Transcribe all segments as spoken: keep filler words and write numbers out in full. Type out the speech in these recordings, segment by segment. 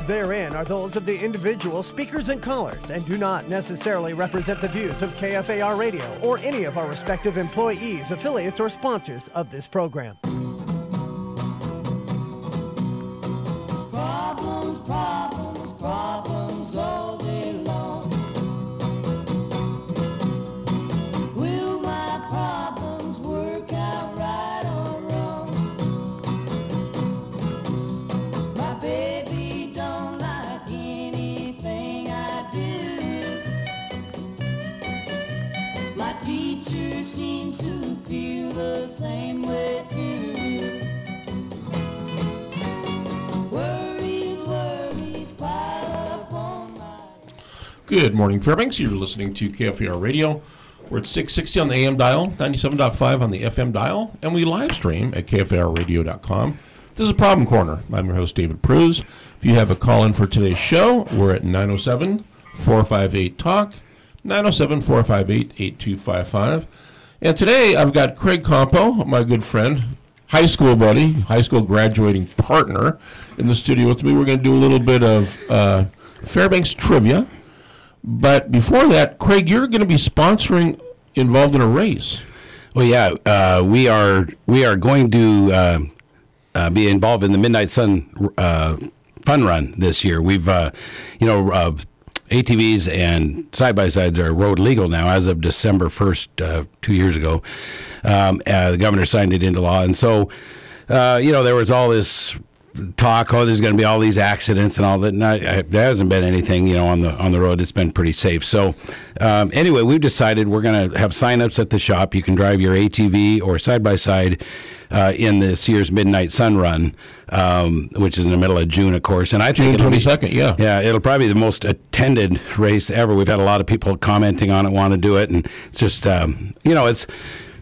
therein are those of the individual speakers and callers and do not necessarily represent the views of K F A R Radio or any of our respective employees, affiliates, or sponsors of this program. Problems, problems, problems all day long. Will my problems work out right or wrong? My baby don't like anything I do. My teacher seems to feel the same way too. Good morning, Fairbanks. You're listening to K F A R Radio. We're at six sixty on the A M dial, ninety-seven point five on the F M dial, and we live stream at K F A R radio dot com. This is a Problem Corner. I'm your host, David Pruz. If you have a call-in for today's show, we're at nine oh seven, four five eight, talk, nine oh seven, four five eight, eight two five five. And today I've got Craig Compo, my good friend, high school buddy, high school graduating partner, in the studio with me. We're going to do a little bit of uh, Fairbanks trivia. But before that, Craig, you're going to be sponsoring, involved in a race. Well, yeah, uh, we are we are going to uh, uh, be involved in the Midnight Sun uh, Fun Run this year. We've, uh, you know, uh, A T Vs and side-by-sides are road legal now as of December first, uh, two years ago. Um, uh, the governor signed it into law. And so, uh, you know, there was all this talk, oh, there's going to be all these accidents and all that. And I, I, there hasn't been anything, you know, on the on the road. It's been pretty safe. So um, anyway, we've decided we're going to have signups at the shop. You can drive your A T V or side-by-side uh, in this year's Midnight Sun Run, um, which is in the middle of June, of course. And I think June twenty-second, yeah. Yeah, it'll probably be the most attended race ever. We've had a lot of people commenting on it, want to do it. And it's just, um, you know, it's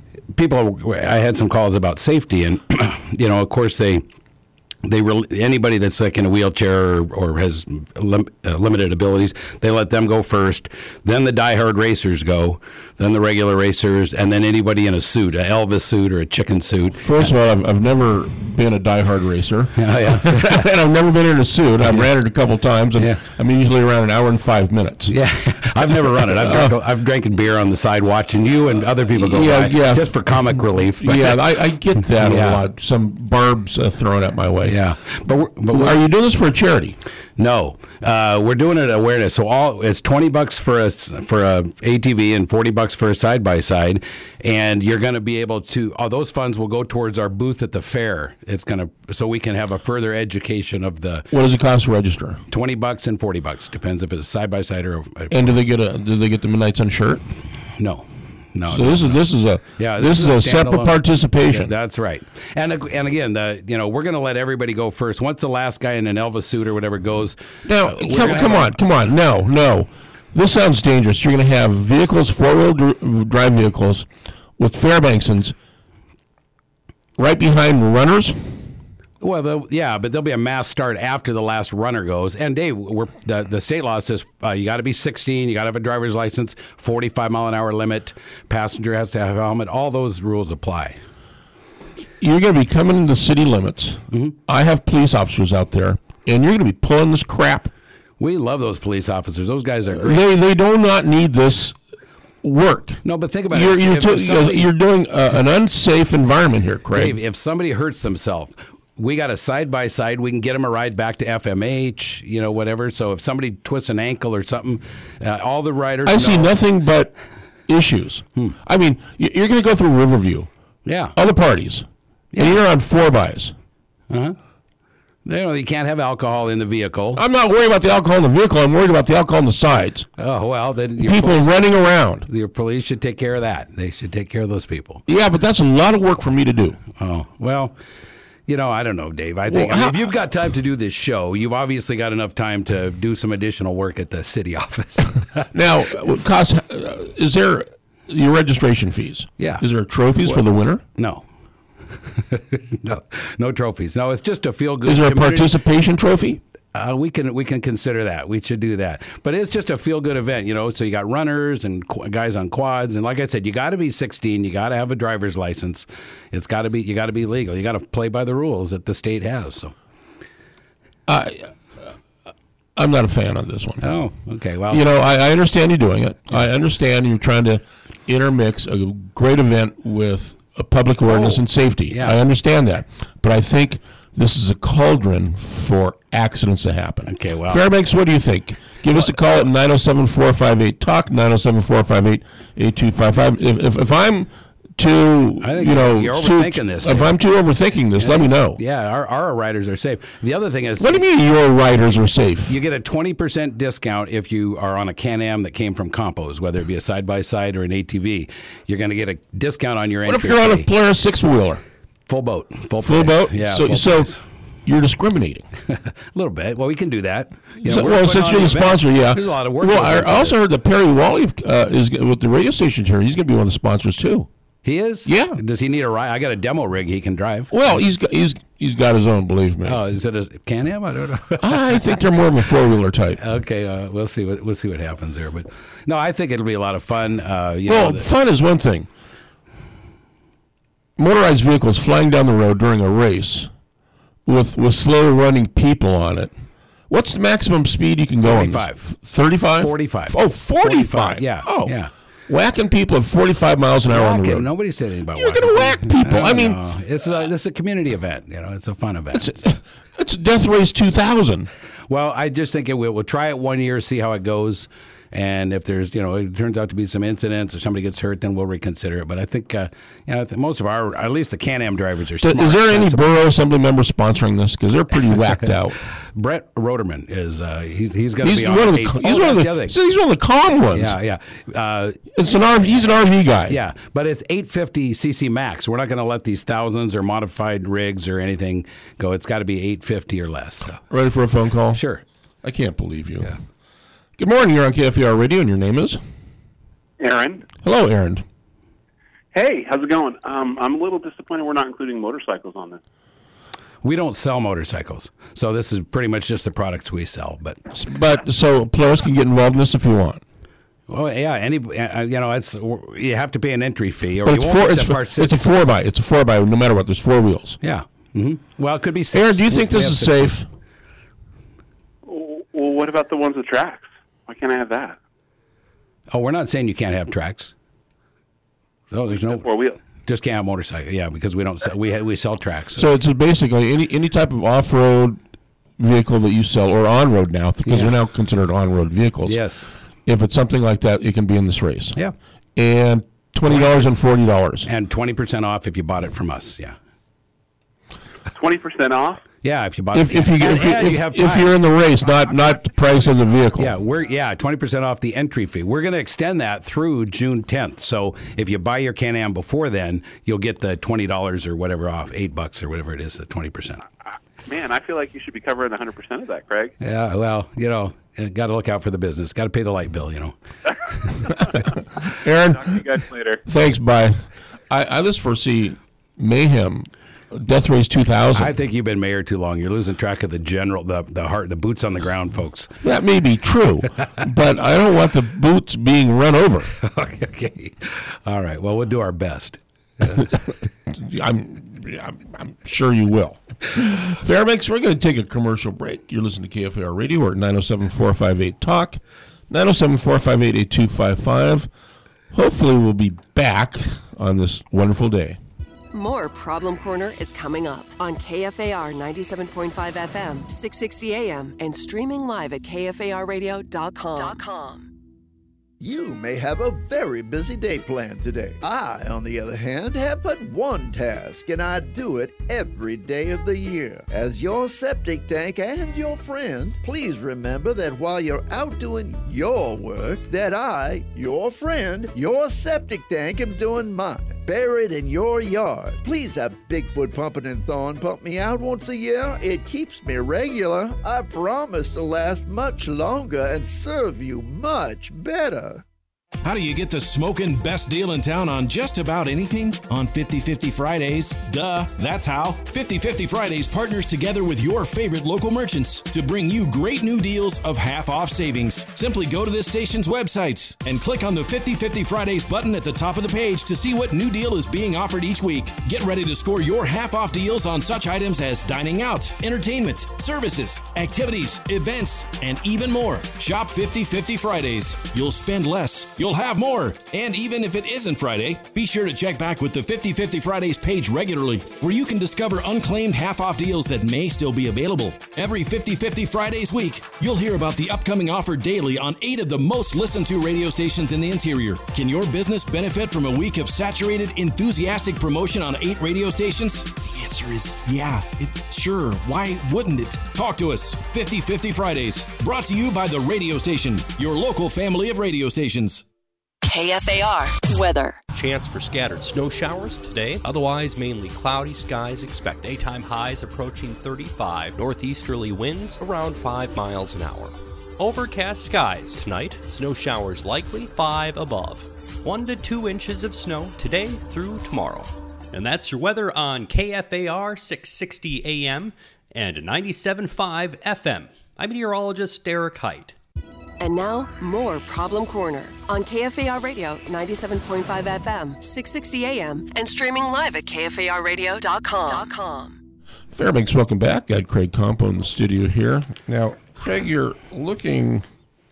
people, I had some calls about safety. And, you know, of course, they... They re- anybody that's like in a wheelchair or, or has lim- uh, limited abilities, they let them go first. Then the diehard racers go. Then the regular racers, and then anybody in a suit, an Elvis suit or a chicken suit. First of all, I've, I've never been a diehard racer, yeah, yeah. and I've never been in a suit. I've ran it a couple times, and yeah. I'm usually around an hour and five minutes. Yeah, I've never run it. I've drank, I've drinking beer on the side, watching you and other people go yeah, by, yeah. just for comic relief. But yeah, I, I get that yeah. a lot. Some barbs uh, thrown at my way. Yeah, but we're, but we're, are you doing this for a charity? No, uh, we're doing it awareness. So all it's twenty bucks for a for a A T V and forty bucks for a side by side, and you're going to be able to. All those funds will go towards our booth at the fair. It's going to so we can have a further education of the. What does it cost to register? Twenty bucks and forty bucks depends if it's a side by side or. A, and do they get a do they get the Midnight Sun shirt? No. No, so no, this no. is this is a yeah, this, this is a, a separate participation. Yeah, that's right. And and again, the you know we're going to let everybody go first. Once the last guy in an Elvis suit or whatever goes. Now, uh, come, come on, a, come on, no, no. This sounds dangerous. You're going to have vehicles, four-wheel dr- drive vehicles, with Fairbanksons right behind runners. Well, yeah, but there'll be a mass start after the last runner goes. And Dave, we're, the the state law says uh, you got to be sixteen, you got to have a driver's license, forty-five mile an hour limit, passenger has to have a helmet. All those rules apply. You're going to be coming into city limits. Mm-hmm. I have police officers out there, and you're going to be pulling this crap. We love those police officers. Those guys are great. They they do not need this work. No, but think about you're, it. You're, if, to, if somebody, you're doing uh, an unsafe environment here, Craig. Dave, if somebody hurts themselves, we got a side-by-side. We can get them a ride back to F M H, you know, whatever. So if somebody twists an ankle or something, uh, all the riders I know. see nothing but issues. Hmm. I mean, you're going to go through Riverview. Yeah. Other parties. Yeah. And you're on four-bys. Uh-huh. You know, you can't have alcohol in the vehicle. I'm not worried about the alcohol in the vehicle. I'm worried about the alcohol on the sides. Oh, well, then your people police, running around. Your police should take care of that. They should take care of those people. Yeah, but that's a lot of work for me to do. Oh, well... You know, I don't know, Dave. I think well, I mean, if you've got time to do this show, you've obviously got enough time to do some additional work at the city office. Now, cost, uh, is there your registration fees? Yeah. Is there trophies well, for the winner? No. no, no trophies. No, it's just a feel-good. Is there a community. participation trophy? Uh, we can we can consider that. We should do that. But it's just a feel-good event, you know. So you got runners and qu- guys on quads, and like I said, you got to be sixteen. You got to have a driver's license. It's got to be. You got to be legal. You got to play by the rules that the state has. So, uh, I'm not a fan of this one. Oh, okay. Well, You know, I, I understand you doing it. I understand you're trying to intermix a great event with a public awareness Oh, and safety. yeah. I understand that. But I think this is a cauldron for accidents to happen. Okay, well- Fairbanks, what do you think? Give us a call at nine oh seven, four five eight, talk, nine oh seven, four five eight, eight two five five. If, if, if I'm too, I think you know, you're too- overthinking this, If Dave. I'm too overthinking this, let me know. Yeah, our, our riders are safe. The other thing is, What do you mean your riders are safe? you get a twenty percent discount if you are on a Can-Am that came from Compos, whether it be a side-by-side or an A T V. You're going to get a discount on your What if entry you're on a fee. Polaris six-wheeler? Full boat. Full, Full price. boat? Yeah, So, full so price. you're discriminating. A little bit. Well, we can do that. You know, So- we're well, putting since on you're the an event. sponsor, yeah. There's a lot of work. Well, goes I into I also this. heard that Perry Wally uh, is g- with the radio station here. He's going to be one of the sponsors too. He is? Yeah. Does he need a ride? I got a demo rig he can drive. Well, he's got, he's he's got his own. Believe me. Oh, is it a Can-Am? I don't know. I think they're more of a four wheeler type. Okay, uh, we'll see what we'll see what happens there. But no, I think it'll be a lot of fun. Uh, you Well, know, the- fun is one thing. Motorized vehicles flying down the road during a race with with slow running people on it. What's the maximum speed you can go forty-five. on? thirty-five? forty-five. Oh, forty-five. forty-five, yeah, Oh, yeah. Whacking people at forty-five miles an hour on the Whacking. road. Nobody said anything about You're whacking. gonna whack people. I don't mean- know. it's a, it's a community event. You know, it's a fun event. It's, it's a Death Race two thousand. Well, I just think it will. We'll try it one year, see how it goes, and if there's, you know, it turns out to be some incidents or somebody gets hurt, then we'll reconsider it. But I think, uh, you know, I think most of our, at least the Can-Am drivers are Is smart. there any sensible. borough assembly members sponsoring this? Because they're pretty whacked out. Brett Roderman is uh, he's he's going to He's be on one of the eighth- he's oh, one of that's the, the other thing. see, he's one of the calm ones. Yeah, yeah. Uh, It's an R V. He's an R V guy. Yeah, but it's eight fifty c c max. We're not going to let these thousands or modified rigs or anything go. It's got to be eight fifty or less. So. Ready for a phone call? Sure. I can't believe you. Good morning. You're on K F A R Radio, and your name is? Aaron. Hello, Aaron. Hey, how's it going? Um, I'm a little disappointed we're not including motorcycles on this. We don't sell motorcycles, so this is pretty much just the products we sell. But But so Polaris can get involved in this if you want. well, yeah, any uh, you know, it's you have to pay an entry fee, or But you it's won't four. get It's, the part four it's a four by. It's a four by. No matter what, there's four wheels. Yeah. hmm Well, it could be six. Aaron, do you We- think we this have is six. safe? Well, what about the ones with tracks? Why can't I have that? Oh, we're not saying you can't have tracks. Oh, there's no Four wheel. just can't have motorcycle. Yeah, because we don't sell, we ha- we sell tracks. So it's basically any any type of off road vehicle that you sell, or on road now, because Yeah. they're now considered on road vehicles. yes. If it's something like that, it can be in this race. Yeah. And twenty dollars and forty dollars. And twenty percent off if you bought it from us. Yeah. twenty percent off? Yeah, if you bought If, it. if you and, if, you, and if, you have if time. you're in the race, not not the price of the vehicle. Yeah, we're yeah, twenty percent off the entry fee. We're going to extend that through June tenth. So if you buy your Can-Am before then, you'll get the twenty dollars or whatever off, eight bucks or whatever it is, the twenty percent. Man, I feel like you should be covering one hundred percent of that, Craig. Yeah, well, you know, got to look out for the business. Got to pay the light bill, you know. Aaron, Talk to you guys later. thanks. Bye. I, I just foresee mayhem. Death Race two thousand. I think you've been mayor too long. You're losing track of the general, the the heart, the boots on the ground, folks. That may be true, but I don't want the boots being run over. okay, okay. All right. Well, we'll do our best. I'm, I'm, I'm sure you will. Fairbanks, we're going to take a commercial break. You're listening to K F A R Radio. We're at nine oh seven, four five eight, talk, nine oh seven, four five eight, eight two five five. Hopefully we'll be back on this wonderful day. More Problem Corner is coming up on K F A R ninety-seven point five F M, six sixty A M, and streaming live at K F A R radio dot com. You may have a very busy day planned today. I, on the other hand, have but one task, and I do it every day of the year. As your septic tank and your friend, please remember that while you're out doing your work, that I, your friend, your septic tank, am doing mine. Buried in your yard. Please have Bigfoot Pumping and Thorn pump me out once a year. It keeps me regular. I promise to last much longer and serve you much better. How do you get the smoking best deal in town on just about anything? On fifty fifty Fridays. Duh, that's how. fifty fifty Fridays partners together with your favorite local merchants to bring you great new deals of half off savings. Simply go to this station's website and click on the fifty fifty Fridays button at the top of the page to see what new deal is being offered each week. Get ready to score your half off deals on such items as dining out, entertainment, services, activities, events, and even more. Shop fifty fifty Fridays. You'll spend less. You'll have more. And even if it isn't Friday, be sure to check back with the fifty fifty Fridays page regularly, where you can discover unclaimed half-off deals that may still be available. Every fifty fifty Fridays week, you'll hear about the upcoming offer daily on eight of the most listened to radio stations in the interior. Can your business benefit from a week of saturated, enthusiastic promotion on eight radio stations? The answer is yeah. It, sure. Why wouldn't it? Talk to us. fifty fifty Fridays. Brought to you by the radio station, your local family of radio stations. K F A R weather. Chance for scattered snow showers today. Otherwise, mainly cloudy skies. Expect daytime highs approaching thirty-five. Northeasterly winds around five miles an hour. Overcast skies tonight. Snow showers likely, five above. One to two inches of snow today through tomorrow. And that's your weather on K F A R six sixty A M and ninety-seven point five F M. I'm meteorologist Derek Height. And now, more Problem Corner on K F A R Radio, ninety-seven point five F M, six sixty A M, and streaming live at K F A R radio dot com. Fairbanks, welcome back. Got Craig Compo in the studio here. Now, Craig, you're looking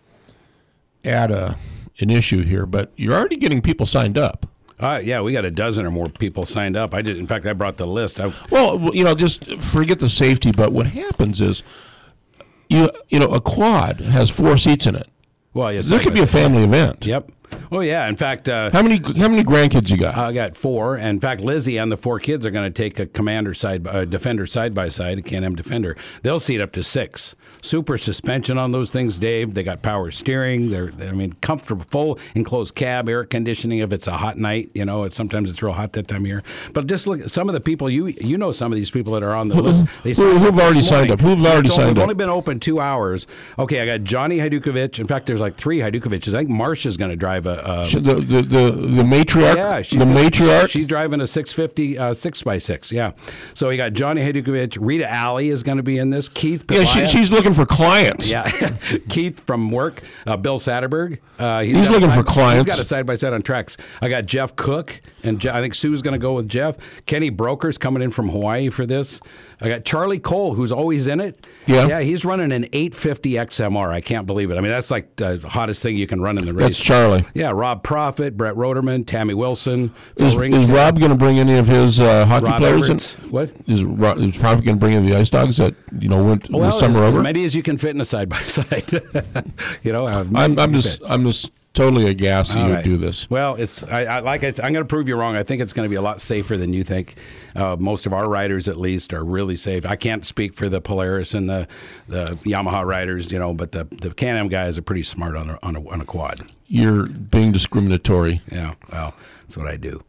at a, an issue here, but you're already getting people signed up. Uh, yeah, we got a dozen or more people signed up. I did. In fact, I brought the list. I, well, you know, just forget the safety, but what happens is, You you know, a quad has four seats in it. Well, yes, there could be a family event. Yep. Oh yeah. In fact, uh, how many how many grandkids you got? I got four. In fact, Lizzie and the four kids are going to take a Commander side, uh, Defender side by side, a Can-Am Defender. They'll seat up to six. Super suspension on those things, Dave. They got power steering. They're, I mean, comfortable, full enclosed cab, air conditioning. If it's a hot night, you know, it's sometimes it's real hot that time of year. But just look at some of the people. You you know some of these people that are on the Who, list. They who, who've already signed up? Who've already it's signed only, up? Only been open two hours. Okay, I got Johnny Hajdukovic. In fact, there's like three Hajdukoviches. I think Marcia's going to drive a. a the, the the the matriarch. Yeah, she's the gonna, matriarch. She's driving a six fifty uh, six by six. Yeah. So we got Johnny Hajdukovic. Rita Alley is going to be in this. Keith. Yeah, she, she's looking for clients. Yeah, Keith from work, uh, Bill Satterberg. Uh, he's he's looking side, for clients. He's got a side by side on tracks. I got Jeff Cook, and Je- I think Sue's going to go with Jeff. Kenny Broker's coming in from Hawaii for this. I got Charlie Cole, who's always in it. Yeah, yeah, he's running an eight fifty X M R. I can't believe it. I mean, that's like the hottest thing you can run in the race. That's Charlie. Yeah, Rob Profit, Brett Roderman, Tammy Wilson. Is, is Rob going to bring any of his uh, hockey Rob players Everett. in? What is Rob is Profit going to bring in the Ice Dogs that you know went well, summer as, over? As many as you can fit in a side by side. You know, uh, I'm I'm just I'm just totally aghast that you All would right. do this. Well, it's I, I like it. I'm going to prove you wrong. I think it's going to be a lot safer than you think. Uh, most of our riders, at least, are really safe. I can't speak for the Polaris and the, the Yamaha riders, you know, but the the Can-Am guys are pretty smart on a, on a on a quad. You're being discriminatory. Yeah, well, that's what I do.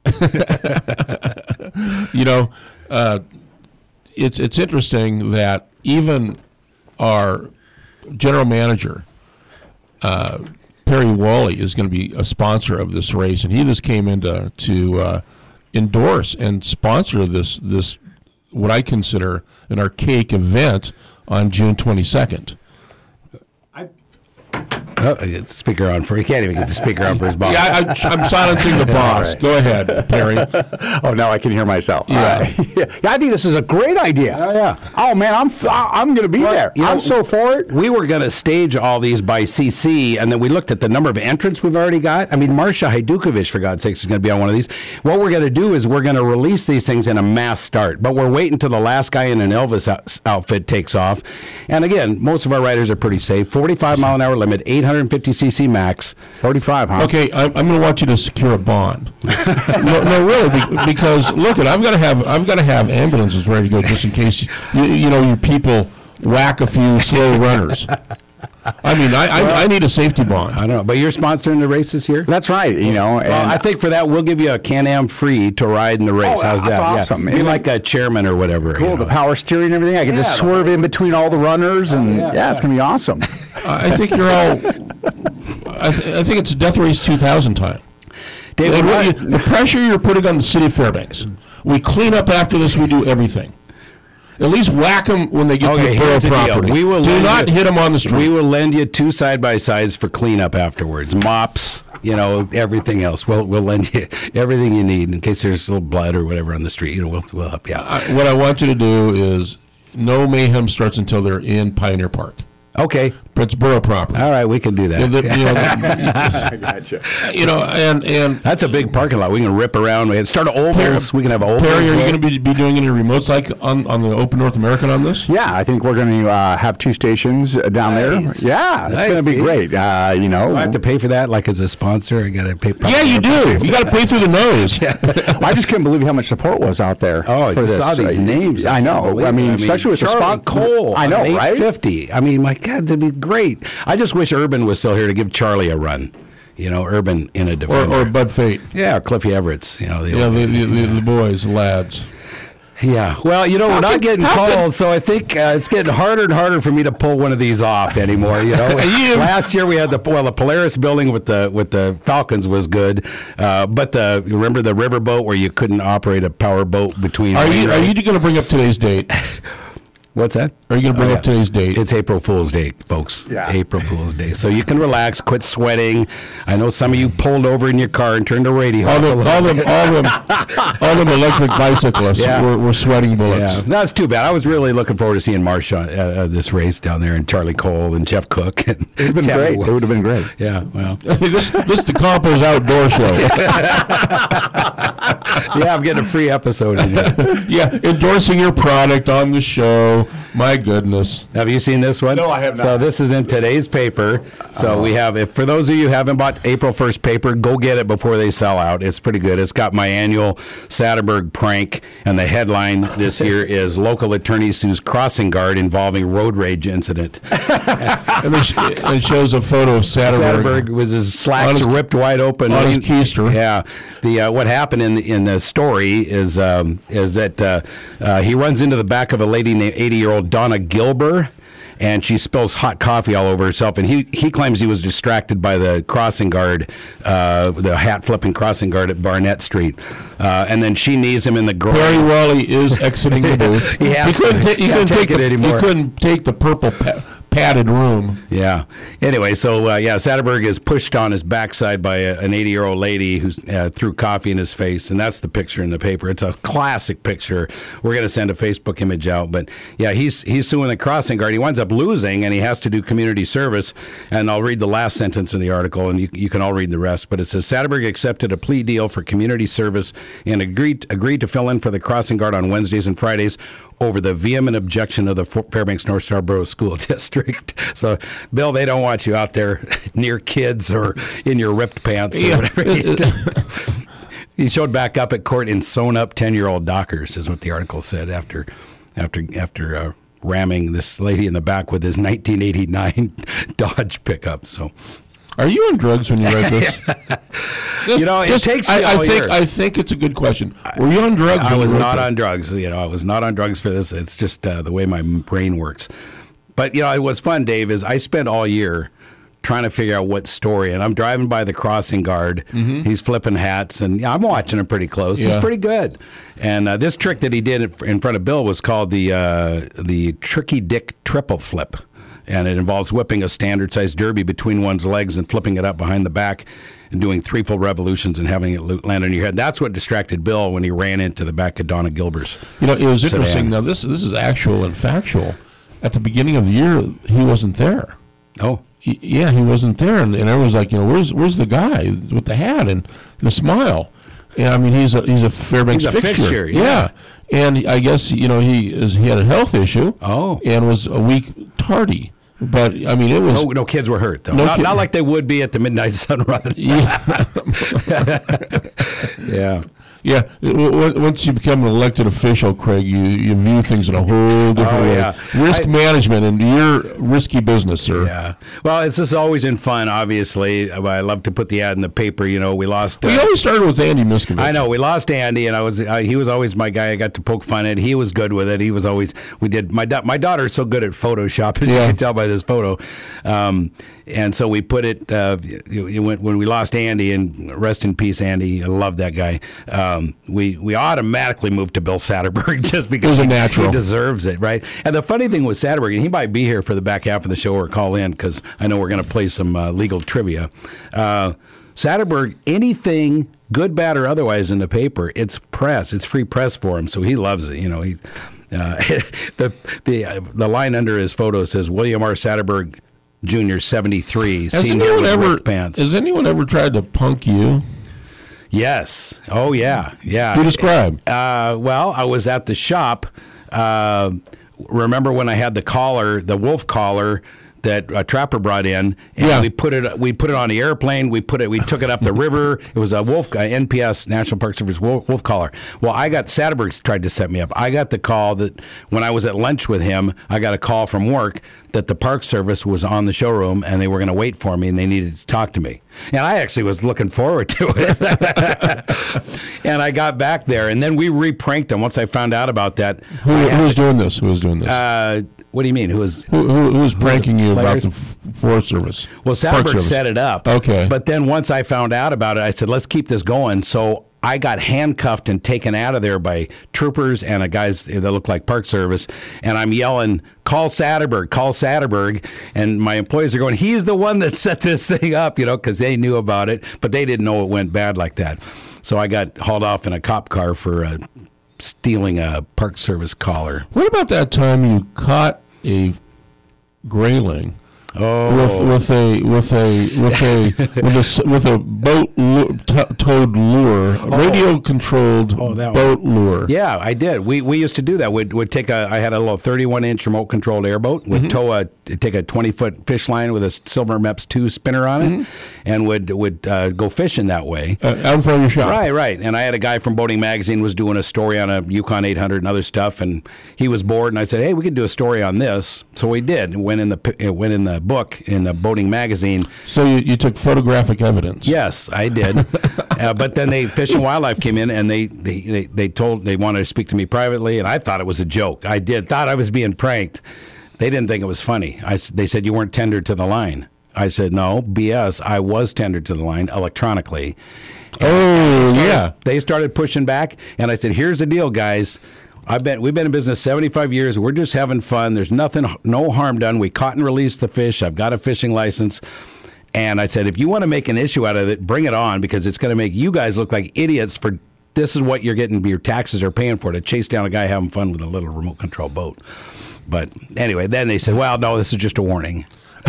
You know, uh, it's it's interesting that even our general manager, uh, Perry Wally, is going to be a sponsor of this race, and he just came in to, to uh, endorse and sponsor this this what I consider an archaic event on June twenty-second. Oh, I get the speaker on for. He can't even get the speaker on for his boss. Yeah, I, I'm silencing the boss. Right. Go ahead, Perry. Oh, now I can hear myself. Yeah. Uh, yeah, I think this is a great idea. Oh, yeah. Oh man, I'm I'm going to be Well, there. you know, I'm so for it. We were going to stage all these by C C, and then we looked at the number of entrants we've already got. I mean, Marcia Hajdukovic, for God's sakes, is going to be on one of these. What we're going to do is we're going to release these things in a mass start, but we're waiting until the last guy in an Elvis out- outfit takes off. And again, most of our riders are pretty safe. forty-five mile an hour limit, eight hundred fifty c c max. forty-five, huh? Okay, I'm, I'm going to want you to secure a bond. no, no, really, be, because look, it, I've got to have I've got to have ambulances ready to go just in case you, you know your people whack a few slow runners. I mean, I, I, Well, I need a safety bond. I don't know, but you're sponsoring the races here? That's right. You know, and Well, I think for that we'll give you a Can-Am free to ride in the race. Oh, How's that's that? awesome. Yeah. Be like a chairman or whatever. cool. you know. The power steering and everything. I can just Yeah, swerve in between all the runners, and yeah, yeah, it's going to be awesome. I think you're all I, th- I think it's a Death Race two thousand time. David, And what what- you- the pressure you're putting on the city of Fairbanks. We clean up after this. We do everything. At least whack them when they get Okay, to the borough here's the deal. property. We will do lend not you- hit them on the street. We will lend you two side by sides for cleanup afterwards. Mops, you know, everything else. We'll we'll lend you everything you need in case there's a little blood or whatever on the street. You know, we'll we'll help you out. I, what I want you to do is no mayhem starts until they're in Pioneer Park. Okay. It's borough property. All right, we can do that. You know, the- you know, I gotcha. you know, and and That's a big parking lot. We can rip around. We can start ovals. We can have ovals. Perry, are you there. going to be, be doing any remotes like on, on the Open North American on this? Yeah, I think we're going to uh, have two stations uh, down Nice. there. Yeah, it's Nice, going to be see? great. Uh, you know, Do I have to pay for that, like as a sponsor? I got to pay. Yeah, you do. You got to pay through the nose. I just couldn't believe how much support was out there. Oh, for I this. saw these Uh, names. I know. I mean, especially with the Charlie spot Cole. I know, on right? eight fifty. I mean, my God, that'd be great. I just wish Urban was still here to give Charlie a run. You know, Urban in a Or, defender. or Bud Fate. Yeah, or Cliffy Everett's. You know, the Yeah, old- the, the, the, the boys, the lads. Yeah. Well, you know, we're How not could- getting how could- calls, so I think uh, it's getting harder and harder for me to pull one of these off anymore. You know, You- last year we had the well, the Polaris building with the with the Falcons was good, uh, but the you remember the riverboat where you couldn't operate a power boat between. Are you are Wainwright- you going to bring up today's date? What's that? Are you going to bring Oh, up today's date? It's April Fool's Day, folks. Yeah. April Fool's Day. So you can relax, quit sweating. I know some of you pulled over in your car and turned the radio all off a them, little all them, bit. all them, all them electric bicyclists Yeah. were, were sweating bullets. Yeah, that's too bad. I was really looking forward to seeing Marsh on uh, uh, this race down there, and Charlie Cole and Jeff Cook. And It would have been Tammy great. It Wilson. would have been great. Yeah, well, this this is the Compo's outdoor show. yeah, I'm getting a free episode. In here. Yeah, endorsing your product on the show. My goodness. Have you seen this one? No, I have not. So this is in today's paper. So we have, if for those of you who haven't bought April first paper, go get it before they sell out. It's pretty good. It's got my annual Satterberg prank, and the headline this year is "Local Attorney Sues Crossing Guard Involving Road Rage Incident." And it sh- it shows a photo of Satterberg. Satterberg was his slacks On his- ripped wide open on his keister. Yeah, the uh, what happened in the, in the story is um, is that uh, uh, he runs into the back of a lady named eighty-year-old Donna Gilber, and she spills hot coffee all over herself. And he, he claims he was distracted by the crossing guard, uh, the hat flipping crossing guard at Barnett Street, uh, and then she knees him in the groin. Very well, he is exiting the booth. He has to. couldn't, ta- he Can't couldn't take take, it the, anymore. He couldn't take the purple pa- padded room. Yeah. Anyway, so uh, yeah, Satterberg is pushed on his backside by a, an eighty-year-old lady who's uh, threw coffee in his face, and that's the picture in the paper. It's a classic picture. We're going to send a Facebook image out, but yeah, he's he's suing the crossing guard. He winds up losing, and he has to do community service. And I'll read the last sentence of the article, and you, you can all read the rest. But it says Satterberg accepted a plea deal for community service and agreed agreed to fill in for the crossing guard on Wednesdays and Fridays over the vehement objection of the Fairbanks North Star Borough School District. So, Bill, they don't want you out there near kids or in your ripped pants or Yeah. whatever. you do. He showed back up at court in sewn-up ten-year-old Dockers, is what the article said after after after uh, ramming this lady in the back with his nineteen eighty-nine Dodge pickup. So, Are you on drugs when you read this? you know, it Just- takes me I, I all think year. I think it's a good question. Were you on drugs? I when was you wrote not this? on drugs. You know, I was not on drugs for this. It's just uh, the way my brain works. But you know, what's fun, Dave, is I spent all year trying to figure out what story. And I'm driving by the crossing guard. Mhm. He's flipping hats, and yeah, I'm watching him pretty close. He's Yeah. pretty good. And uh, this trick that he did in front of Bill was called the uh, the Tricky Dick Triple Flip. And it involves whipping a standard-sized derby between one's legs and flipping it up behind the back and doing three full revolutions and having it lo- land on your head. That's what distracted Bill when he ran into the back of Donna Gilbert's You know, it was sedan. interesting. Now, this this is actual and factual. At the beginning of the year, he wasn't there. Oh. Y- Yeah, he wasn't there, and, and everyone's like, you know, where's where's the guy with the hat and the smile? Yeah, I mean, he's a he's a Fairbanks He's a fixture. fixture, yeah. and I guess you know he is he had a health issue. Oh. and was a week tardy. But I mean, it was No, no kids were hurt, though. No not, kid- not like they would be at the Midnight Sun Run. Yeah. Yeah. Yeah, w- w- once you become an elected official, Craig, you, you view things in a whole different Oh, way. yeah. Risk I- management, and you're risky business, sir. Yeah. Well, it's just always in fun, obviously. I love to put the ad in the paper. You know, we lost. Uh, We always started with Andy Miskovich. I know we lost Andy, and I was uh, he was always my guy. I got to poke fun at. He was good with it. He was always we did. My da- my daughter's so good at Photoshop, as Yeah. you can tell by this photo. Um, and so we put it. Uh, it went, when we lost Andy, and rest in peace, Andy. I love that guy. Um, we we automatically moved to Bill Satterberg just because It was a he, natural. he deserves it, right? And the funny thing with Satterberg, and he might be here for the back half of the show or call in because I know we're going to play some uh, legal trivia. Uh, Satterberg, anything good, bad, or otherwise in the paper, it's press. It's free press for him, so he loves it. You know, he uh, the the uh, the line under his photo says William R. Satterberg Junior seventy-three, Has senior anyone with ever ripped pants. has anyone ever tried to punk you? Yes. Oh, yeah. Yeah. Do describe. Uh, well, I was at the shop. Uh, remember when I had the collar, the wolf collar that a trapper brought in, and Yeah. we put it we put it on the airplane. We put it we took it up the river. It was a wolf uh, N P S National Park Service wolf, wolf collar. Well, I got Satterberg tried to set me up. I got the call that when I was at lunch with him, I got a call from work that the Park Service was on the showroom and they were going to wait for me and they needed to talk to me. And I actually was looking forward to it. And I got back there, and then we re-pranked him once I found out about that. Who, who was doing this? Who was doing this? Uh, what do you mean? Who was who, who, who was pranking you about players? the F- Forest Service? Well, Park Satterberg Service. set it up. Okay. But then once I found out about it, I said, let's keep this going. So I got handcuffed and taken out of there by troopers and a guys that look like Park Service. And I'm yelling, call Satterberg, call Satterberg. And my employees are going, he's the one that set this thing up, you know, because they knew about it, but they didn't know it went bad like that. So I got hauled off in a cop car for uh, stealing a Park Service collar. What about that time you caught a grayling Oh. with with a with a with a with a s- with a boat lu- t- towed lure, radio controlled Oh, that boat lure? Yeah, I did. We we used to do that. We'd, we'd take a. I had a little thirty-one inch remote controlled airboat. Would Mm-hmm. tow a take a twenty foot fish line with a Silver Meps two spinner on it, Mm-hmm. and would would uh, go fishing that way. Uh, out in front of your shop. Right, right. And I had a guy from Boating Magazine was doing a story on a Yukon eight hundred and other stuff, and he was bored. And I said, "Hey, we could do a story on this." So we did. It went in the pi- it went in the book in the Boating Magazine. So you, you took photographic evidence. Yes, I did. uh, but then they Fish and Wildlife came in and they, they, they, they told they wanted to speak to me privately, and I thought it was a joke. I did thought I was being pranked. They didn't think it was funny. I, s- they said you weren't tendered to the line. I said no, B S. I was tendered to the line electronically. Oh Started- yeah. They started pushing back, and I said, "Here's the deal, guys. I've been we've been in business seventy-five years. We're just having fun. There's nothing, no harm done. We caught and released the fish. I've got a fishing license." And I said, if you want to make an issue out of it, bring it on, because it's going to make you guys look like idiots for this is what you're getting, your taxes are paying for, to chase down a guy having fun with a little remote control boat. But anyway, then they said, well, no, this is just a warning.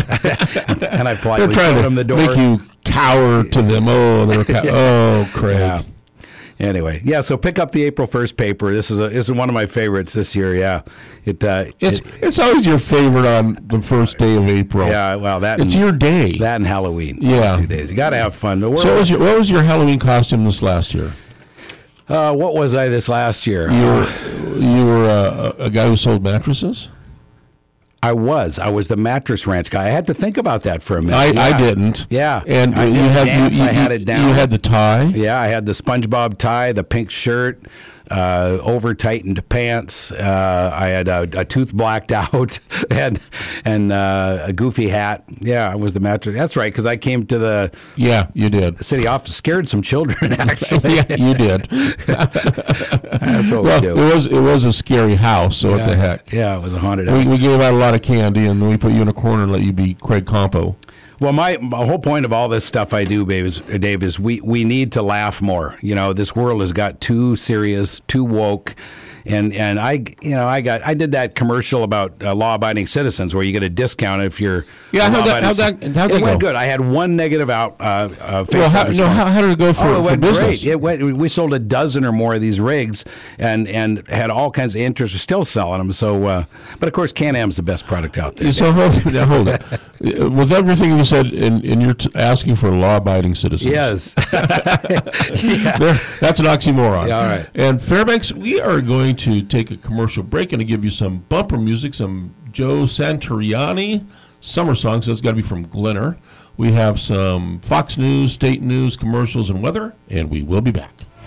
And I They're politely trying showed to them the door. make you cower to them. Oh, they're cow- oh, Craig. Yeah. Anyway, yeah. So pick up the April first paper. This is a this is one of my favorites this year. Yeah, it. Uh, It's it- it's always your favorite on the first day of April. yeah. Well, that It's and, your day. that and Halloween. Yeah. Those two days. You got to have fun. The So what was your what was your Halloween costume this last year? uh, what was I this last year? You Uh, were you were uh, a guy who sold mattresses. I was. I was the mattress ranch guy. I had to think about that for a minute. I, yeah. I didn't. Yeah. and I you didn't had dance. you, you, I had it down. You had the tie. Yeah, I had the SpongeBob tie, the pink shirt, uh, over tightened pants. Uh, I had a, a tooth blacked out, and and uh, a goofy hat. Yeah, I was the mattress. That's right, because I came to the Yeah, you did. city office, scared some children. Actually, Yeah, you did. that's what Well, we it do. was it was a scary house. So what the heck? Yeah, it was a haunted We, house. we gave out a lot of candy, and we put you in a corner and let you be Craig Campo. Well, my, my whole point of all this stuff I do, Dave, is, Dave, is we, we need to laugh more. You know, this world has got too serious, too woke, And and I you know I got I did that commercial about uh, law-abiding citizens where you get a discount if you're yeah. How'd that, how'd that, how'd it that went go? good. I had one negative out. Uh, uh, well, how, no, how, how did it go for, oh, it for went business? Great. It went. We sold a dozen or more of these rigs, and and had all kinds of interest. We're still selling them. So, uh, but of course, Can-Am's the best product out there. So hold, now hold it. With everything you said, and, and you're t- asking for law-abiding citizens. Yes. yeah. There, that's an oxymoron. Yeah, all right. And Fairbanks, we are going to take a commercial break and to give you some bumper music, some Joe Santariani summer songs. That's got to be from Glenner. We have some Fox News, state news, commercials, and weather, and we will be back.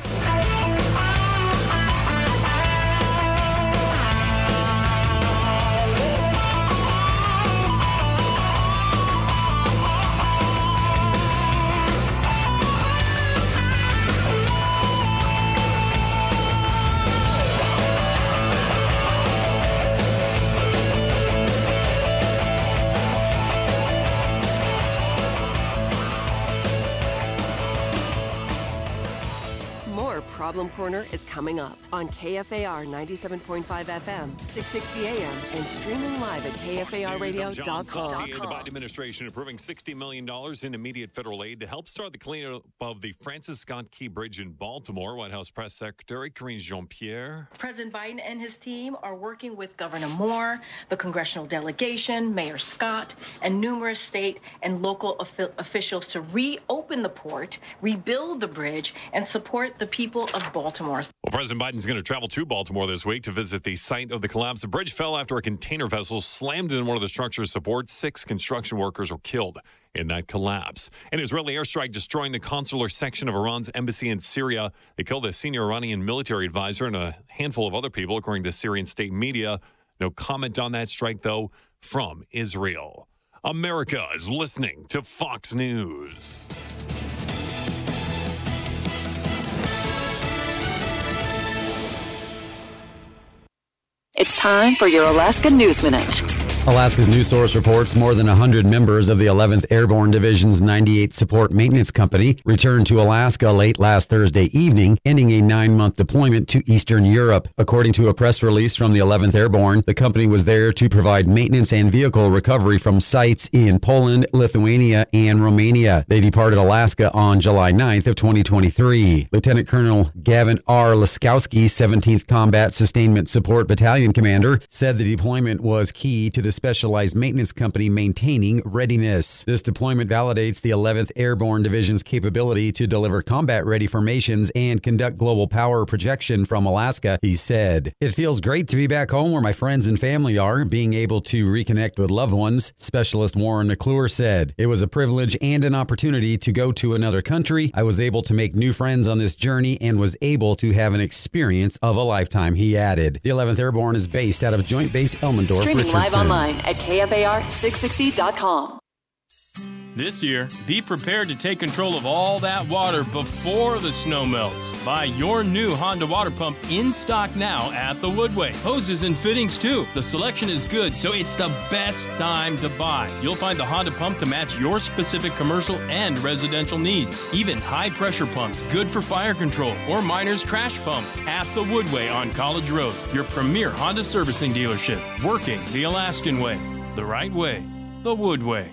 Problem Corner is coming up on K F A R ninety-seven point five F M, six sixty A M, and streaming live at K F A R radio dot com. The Biden administration approving sixty million dollars in immediate federal aid to help start the cleanup of the Francis Scott Key Bridge in Baltimore. White House Press Secretary Karine Jean-Pierre. President Biden and his team are working with Governor Moore, the congressional delegation, Mayor Scott, and numerous state and local offi- officials to reopen the port, rebuild the bridge, and support the people of Baltimore. Well, President Biden's going to travel to Baltimore this week to visit the site of the collapse. The bridge fell after a container vessel slammed into one of the structure's supports. Six construction workers were killed in that collapse. An Israeli airstrike destroying the consular section of Iran's embassy in Syria. They killed a senior Iranian military advisor and a handful of other people, according to Syrian state media. No comment on that strike, though, from Israel. America is listening to Fox News. It's time for your Alaska News Minute. Alaska's News Source reports more than one hundred members of the eleventh Airborne Division's ninety-eighth Support Maintenance Company returned to Alaska late last Thursday evening, ending a nine-month deployment to Eastern Europe. According to a press release from the eleventh Airborne, the company was there to provide maintenance and vehicle recovery from sites in Poland, Lithuania, and Romania. They departed Alaska on July ninth of twenty twenty-three. Lieutenant Colonel Gavin R. Laskowski, seventeenth Combat Sustainment Support Battalion Commander, said the deployment was key to the specialized maintenance company maintaining readiness. This deployment validates the eleventh Airborne Division's capability to deliver combat-ready formations and conduct global power projection from Alaska, he said. It feels great to be back home where my friends and family are, being able to reconnect with loved ones, Specialist Warren McClure said. It was a privilege and an opportunity to go to another country. I was able to make new friends on this journey and was able to have an experience of a lifetime, he added. The eleventh Airborne is based out of Joint Base Elmendorf, Streaming Richardson. live online at K F A R six sixty dot com. This year, be prepared to take control of all that water before the snow melts. Buy your new Honda water pump in stock now at the Woodway. Hoses and fittings too. The selection is good, so it's the best time to buy. You'll find the Honda pump to match your specific commercial and residential needs. Even high-pressure pumps good for fire control or miners' crash pumps at the Woodway on College Road. Your premier Honda servicing dealership. Working the Alaskan way. The right way. The Woodway.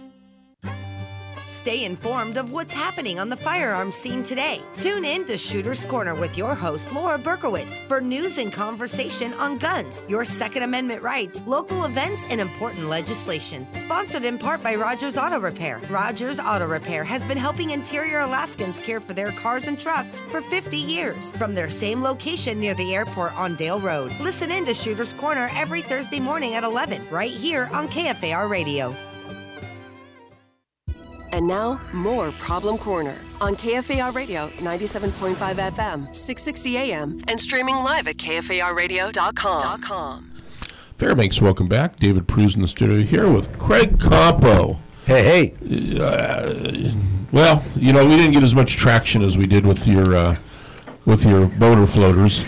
Stay informed of what's happening on the firearms scene today. Tune in to Shooter's Corner with your host, Laura Berkowitz, for news and conversation on guns, your Second Amendment rights, local events, and important legislation. Sponsored in part by Rogers Auto Repair. Rogers Auto Repair has been helping interior Alaskans care for their cars and trucks for fifty years from their same location near the airport on Dale Road. Listen in to Shooter's Corner every Thursday morning at eleven, right here on K F A R Radio. And now, more Problem Corner on K F A R Radio ninety-seven point five F M, six sixty A M, and streaming live at K F A R radio dot com. Fairbanks, welcome back. David Pruse in the studio here with Craig Campo. Hey, hey. Uh, well, you know, we didn't get as much traction as we did with your uh, with your boater floaters.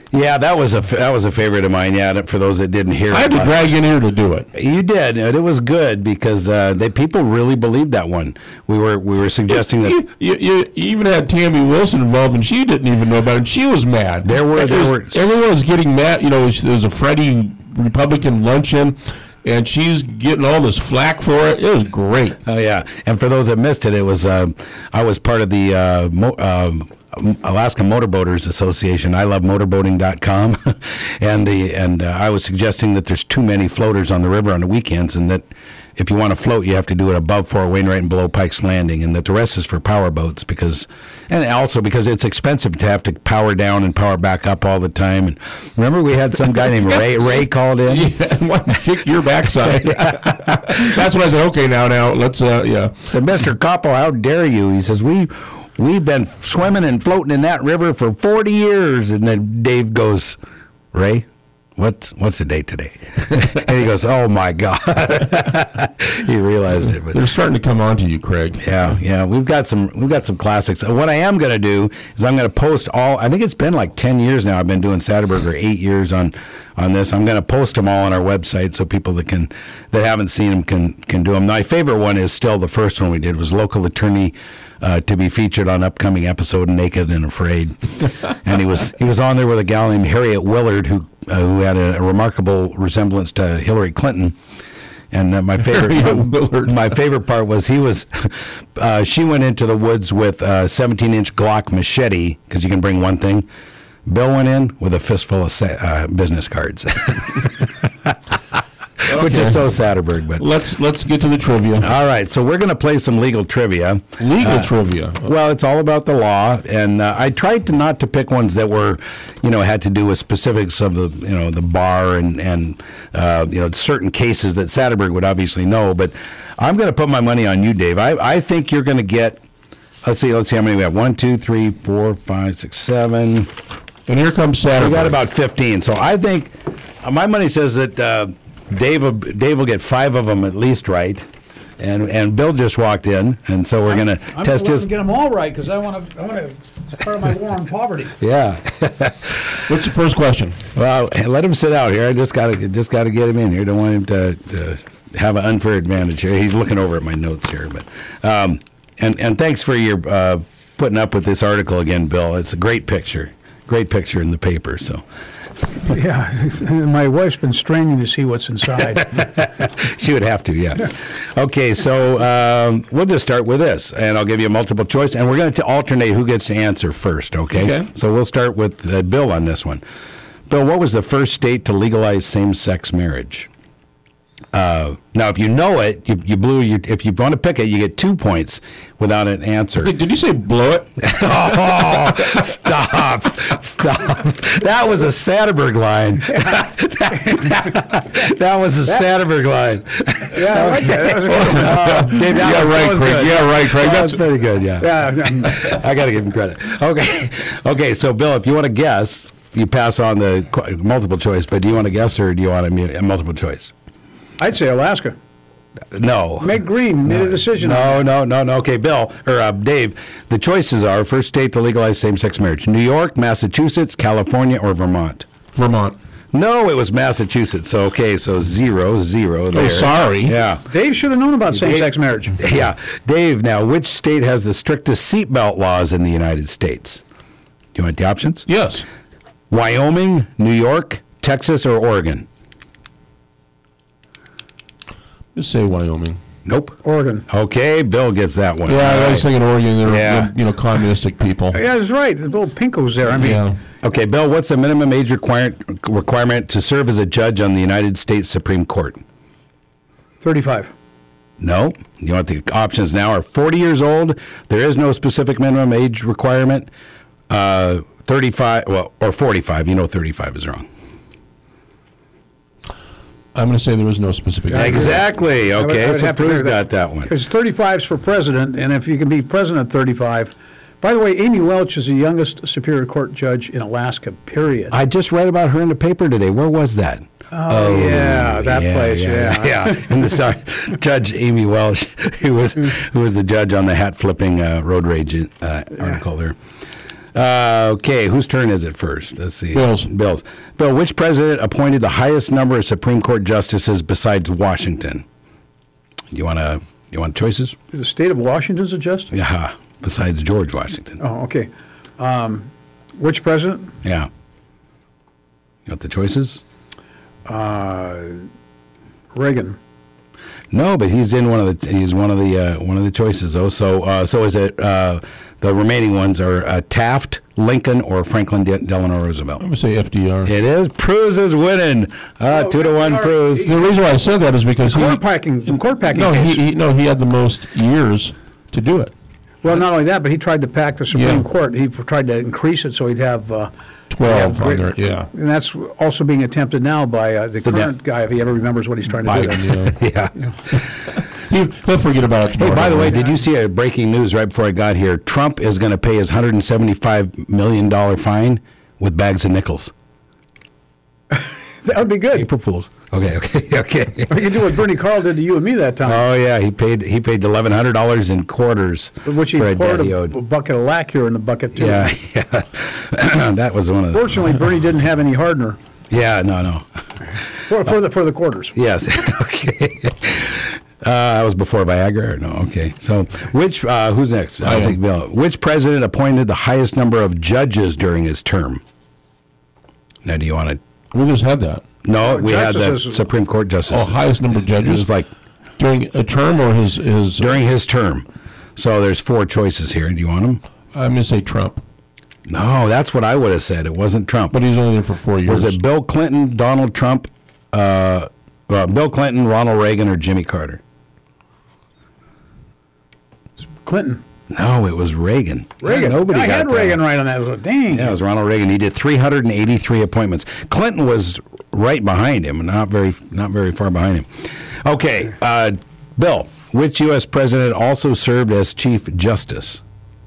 Yeah, that was a that was a favorite of mine. Yeah, for those that didn't hear, I had it, to drag you in here to do it. You did, and it was good because uh, they people really believed that one. We were we were suggesting that you, you, you even had Tammy Wilson involved, and she didn't even know about it. And she was mad. There were there were everyone was getting mad. You know, there was a Freddie Republican luncheon. And she's getting all this flack for it. It was great. Oh yeah! And for those that missed it, it was uh, I was part of the uh, mo- um, Alaska Motorboaters Association. I love motorboating dot com, and the and uh, I was suggesting that there's too many floaters on the river on the weekends, and that if you want to float, you have to do it above Fort Wainwright and below Pike's Landing, and that the rest is for power boats because, and also because it's expensive to have to power down and power back up all the time. And remember, we had some guy named Ray. Ray called in. Yeah, want to kick your backside. That's when I said, okay, now, now, let's, uh, yeah. Said, Mister Koppel, how dare you? He says, we. We've been swimming and floating in that river for forty years. And then Dave goes, Ray, what's what's the date today? And he goes, oh, my God. He realized it. But they're starting to come on to you, Craig. Yeah, yeah. We've got some we've got some classics. What I am going to do is I'm going to post all, I think it's been like ten years now I've been doing Satterberg, or eight years on, on this. I'm going to post them all on our website so people that can that haven't seen them can, can do them. My favorite one is still the first one we did, was local attorney Uh, to be featured on upcoming episode Naked and Afraid. And he was he was on there with a gal named Harriet Willard who uh, who had a, a remarkable resemblance to Hillary Clinton. And uh, my favorite uh, my favorite part was he was uh, she went into the woods with a seventeen inch Glock machete, because you can bring one thing. Bill went in with a fistful of sa- uh, business cards. Okay. Which is so Satterberg, but let's let's get to the trivia. All right, so we're going to play some legal trivia. Legal uh, trivia. Well, it's all about the law, and uh, I tried to not to pick ones that were, you know, had to do with specifics of the, you know, the bar and and uh, you know, certain cases that Satterberg would obviously know. But I'm going to put my money on you, Dave. I I think you're going to get. Let's see. Let's see how many we have. One, two, three, four, five, six, seven. And here comes Satterberg. We got about fifteen. So I think uh, my money says that. Uh, Dave, will, Dave will get five of them at least right, and and Bill just walked in, and so we're going to test his. I'm going to get them all right because I want to. I want to. It's part of my war on poverty. Yeah. What's the first question? Well, let him sit out here. I just got to just got to get him in here. Don't want him to, to have an unfair advantage here. He's looking over at my notes here, but um, and and thanks for your uh, putting up with this article again, Bill. It's a great picture, great picture in the paper. So. Yeah, my wife's been straining to see what's inside. She would have to, yeah. Okay, so um, we'll just start with this, and I'll give you a multiple choice, and we're going to alternate who gets to answer first, okay? Okay. So we'll start with uh, Bill on this one. Bill, what was the first state to legalize same-sex marriage? Uh, now, if you know it, you, you blew. Your, if you want to pick it, you get two points without an answer. Wait, did you say blow it? Oh, stop, stop! That was a Satterberg line. that, that was a Satterberg line. Yeah, I like that. That was a good one. Uh, Dave, that yeah, was, right, that was Craig. good. Yeah, right, Craig. That was pretty good. Yeah. Yeah. I got to give him credit. Okay, okay. So, Bill, if you want to guess, you pass on the qu- multiple choice. But do you want to guess, or do you want a, a multiple choice? I'd say Alaska. No. Meg Green made no. a decision. No, no, no, no. Okay, Bill, or uh, Dave, the choices are first state to legalize same-sex marriage: New York, Massachusetts, California, or Vermont. Vermont. No, it was Massachusetts. So, okay, so zero, zero there. Oh, sorry. Yeah. Dave should have known about same-sex Dave, marriage. Yeah. Dave, now, which state has the strictest seatbelt laws in the United States? Do you want the options? Yes. Wyoming, New York, Texas, or Oregon? Just say Wyoming. Nope. Oregon. Okay, Bill gets that one. Yeah, All I was right. thinking Oregon. They're, Yeah. they're, you know, communistic people. Yeah, that's right. The little pinkos there. I mean, Yeah. Okay, Bill, what's the minimum age require, requirement to serve as a judge on the United States Supreme Court? thirty-five. No. You want the options now are forty years old. There is no specific minimum age requirement. Uh, thirty-five, well, or forty-five. You know thirty-five is wrong. I'm going to say there was no specific. Exactly. I would- I Okay, would so have to Prue's agree with got that one. Because thirty-five is for president, and if you can be president at thirty-five. By the way, Amy Welch is the youngest Superior Court judge in Alaska, period. I just read about her in the paper today. Where was that? Oh, yeah, that place, yeah. yeah. And the sorry, Judge Amy Welch, who was who was the judge on the hat flipping uh, road rage uh, article there. Uh, okay, whose turn is it first? Let's see. Bill's. Bill's. Bill, which president appointed the highest number of Supreme Court justices besides Washington? You want to? You want choices? The state of Washington's a justice? Yeah, besides George Washington. Oh, okay. Um, which president? Yeah. You want the choices? Uh, Reagan. No, but he's in one of the he's one of the uh, one of the choices though. So uh, so is it uh, the remaining ones are uh, Taft, Lincoln, or Franklin De- Delano Roosevelt? I'm gonna say F D R. It is. Pruz is winning. Uh, Oh, two to one, F D R. Pruz. The reason why I said that is because he Court packing. Court packing. no case. he, he no he had the most years to do it. Well, not only that, but he tried to pack the Supreme Yeah. Court. He tried to increase it so he'd have uh, Twelve he'd have on great- there, yeah. And that's also being attempted now by uh, the The current net- guy, if he ever remembers what he's trying to do. Biden, there. yeah. Yeah. He, he'll forget about it tomorrow. Hey, by the way, did you see a breaking news right before I got here? Trump is going to pay his one hundred seventy-five million dollars fine with bags of nickels. That would be good. April Fools. Okay, okay, okay. You can do what Bernie Carl did to you and me that time, Oh yeah, he paid he paid eleven hundred dollars in quarters which he for a poured debt he a, owed. a bucket of lacquer in the bucket too. Yeah, yeah. That was one of the. Fortunately, Bernie didn't have any hardener Yeah, no, no. for, for the for the quarters. Yes. Okay. Uh, that was before Viagra, or no? Okay. So, which uh, who's next? I am. think Bill. Which president appointed the highest number of judges during his term? Now, do you want to? We just had that. No, Oh, we had the justices. Supreme Court justice. Oh, highest number of It judges was like during a term or his his. during his term. So there's four choices here. Do you want them? I'm gonna say Trump, No, that's what I would have said. It wasn't Trump. but he's only there for four years. Was it Bill Clinton, Donald Trump, uh, uh, Bill Clinton, Ronald Reagan, or Jimmy Carter? Clinton. No, it was Reagan. Reagan. Nobody I got had that. Reagan right on that. I was like, dang. Yeah, it was Ronald Reagan. He did three hundred eighty-three appointments. Clinton was right behind him, not very, not very far behind him. Okay, uh, Bill, which U S president also served as Chief Justice?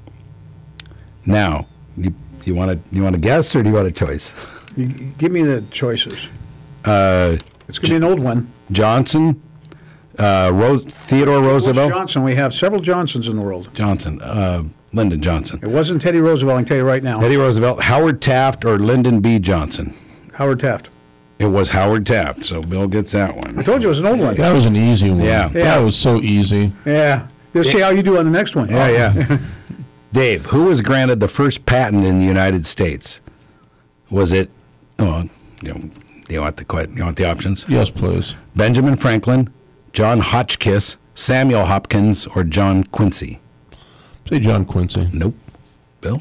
Now, you you want to you want to guess or do you want a choice? You, give me the choices. Uh, It's going to be an old one. Johnson, uh, Rose, Theodore Bush Roosevelt, Johnson. We have several Johnsons in the world. Johnson, uh, Lyndon Johnson, It wasn't Teddy Roosevelt, I can tell you right now. Teddy Roosevelt, Howard Taft, or Lyndon B. Johnson. Howard Taft. It was Howard Taft, so Bill gets that one. I told you it was an old one. That was an easy one. Yeah. That Yeah. was so easy. Yeah. You'll see how you do on the next one. Yeah, yeah. Dave, who was granted the first patent in the United States? Was it? Oh, you know, you want the que- you want the options? Yes, please. Benjamin Franklin, John Hotchkiss, Samuel Hopkins, or John Quincy? Say John Quincy. Nope. Bill?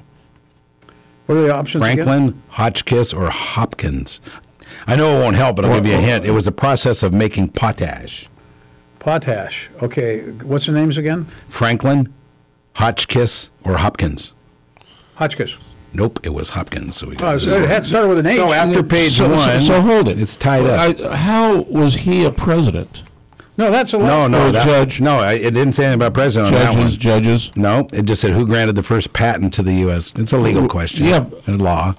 What are the options again? Franklin, Hotchkiss, or Hopkins? I know it won't help, but I'll give you a hint. It was a process of making potash. Potash. Okay. What's the names again? Franklin, Hotchkiss, or Hopkins? Hotchkiss. Nope, it was Hopkins. So we Oh, got so it had to start with an H. So after page So- so- one, so hold it. It's tied up. I, how was he a president? No, that's a No, last no, Or that, judge. no. I- It didn't say anything about president on that one. Judges, judges. No, it just said who granted the first patent to the U S. It's a legal question. Yeah. In law.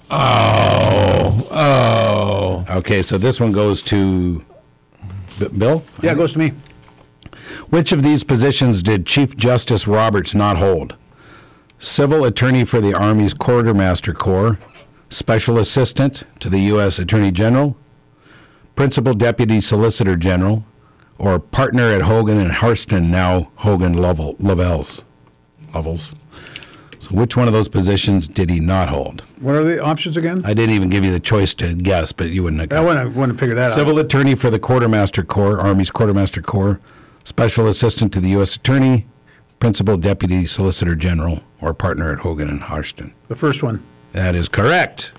Oh, oh. Okay, so this one goes to B- Bill. Yeah, it goes to me. Which of these positions did Chief Justice Roberts not hold? Civil Attorney for the Army's Quartermaster Corps, Special Assistant to the U S Attorney General, Principal Deputy Solicitor General, or Partner at Hogan and Harston, now Hogan Lovell, Lovells. Lovells. So which one of those positions did he not hold? What are the options again? I didn't even give you the choice to guess, but you wouldn't have I got wouldn't, wouldn't figure that Civil out. Attorney for the Quartermaster Corps, Army's Quartermaster Corps, Special Assistant to the U S Attorney, Principal Deputy Solicitor General, or Partner at Hogan and Harston. The first one. That is correct.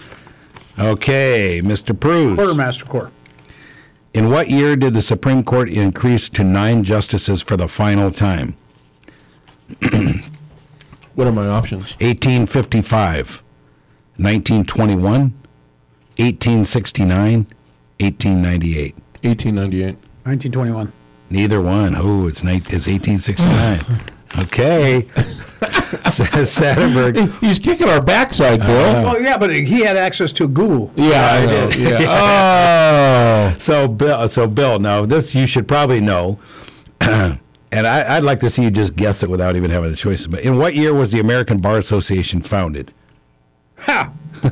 Okay, Mister Pruz. Quartermaster Corps. In what year did the Supreme Court increase to nine justices for the final time? What are my options? eighteen fifty-five, nineteen twenty-one, eighteen sixty-nine, eighteen ninety-eight. eighteen ninety-eight. nineteen twenty-one. Neither one. Oh, it's ni- it's eighteen sixty-nine. Okay. Says Satterberg. He's kicking our backside, Bill. Oh, yeah, but he had access to Google. yeah, I know. Yeah. Oh. So Bill, so Bill, now this you should probably know, and I, I'd like to see you just guess it without even having a choice. But in what year was the American Bar Association founded? Ha!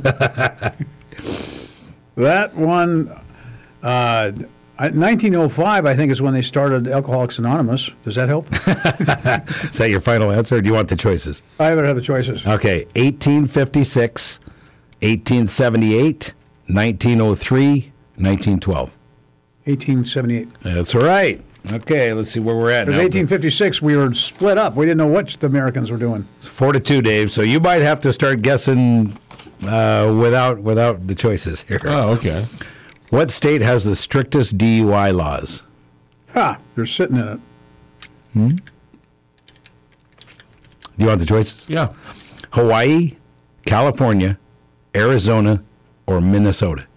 That one, uh, nineteen oh five, I think, is when they started Alcoholics Anonymous. Does that help? Is that your final answer, or do you want the choices? I better have the choices. Okay, eighteen fifty-six, eighteen seventy-eight, nineteen oh three, nineteen twelve. eighteen seventy-eight. That's right. Okay, let's see where we're at Because now. eighteen fifty-six, we were split up. We didn't know what the Americans were doing. It's four to two, Dave. So you might have to start guessing uh, without without the choices here. Oh, okay. What state has the strictest D U I laws? Ha! They're sitting in it. Hmm? Do you want the choices? Yeah. Hawaii, California, Arizona, or Minnesota?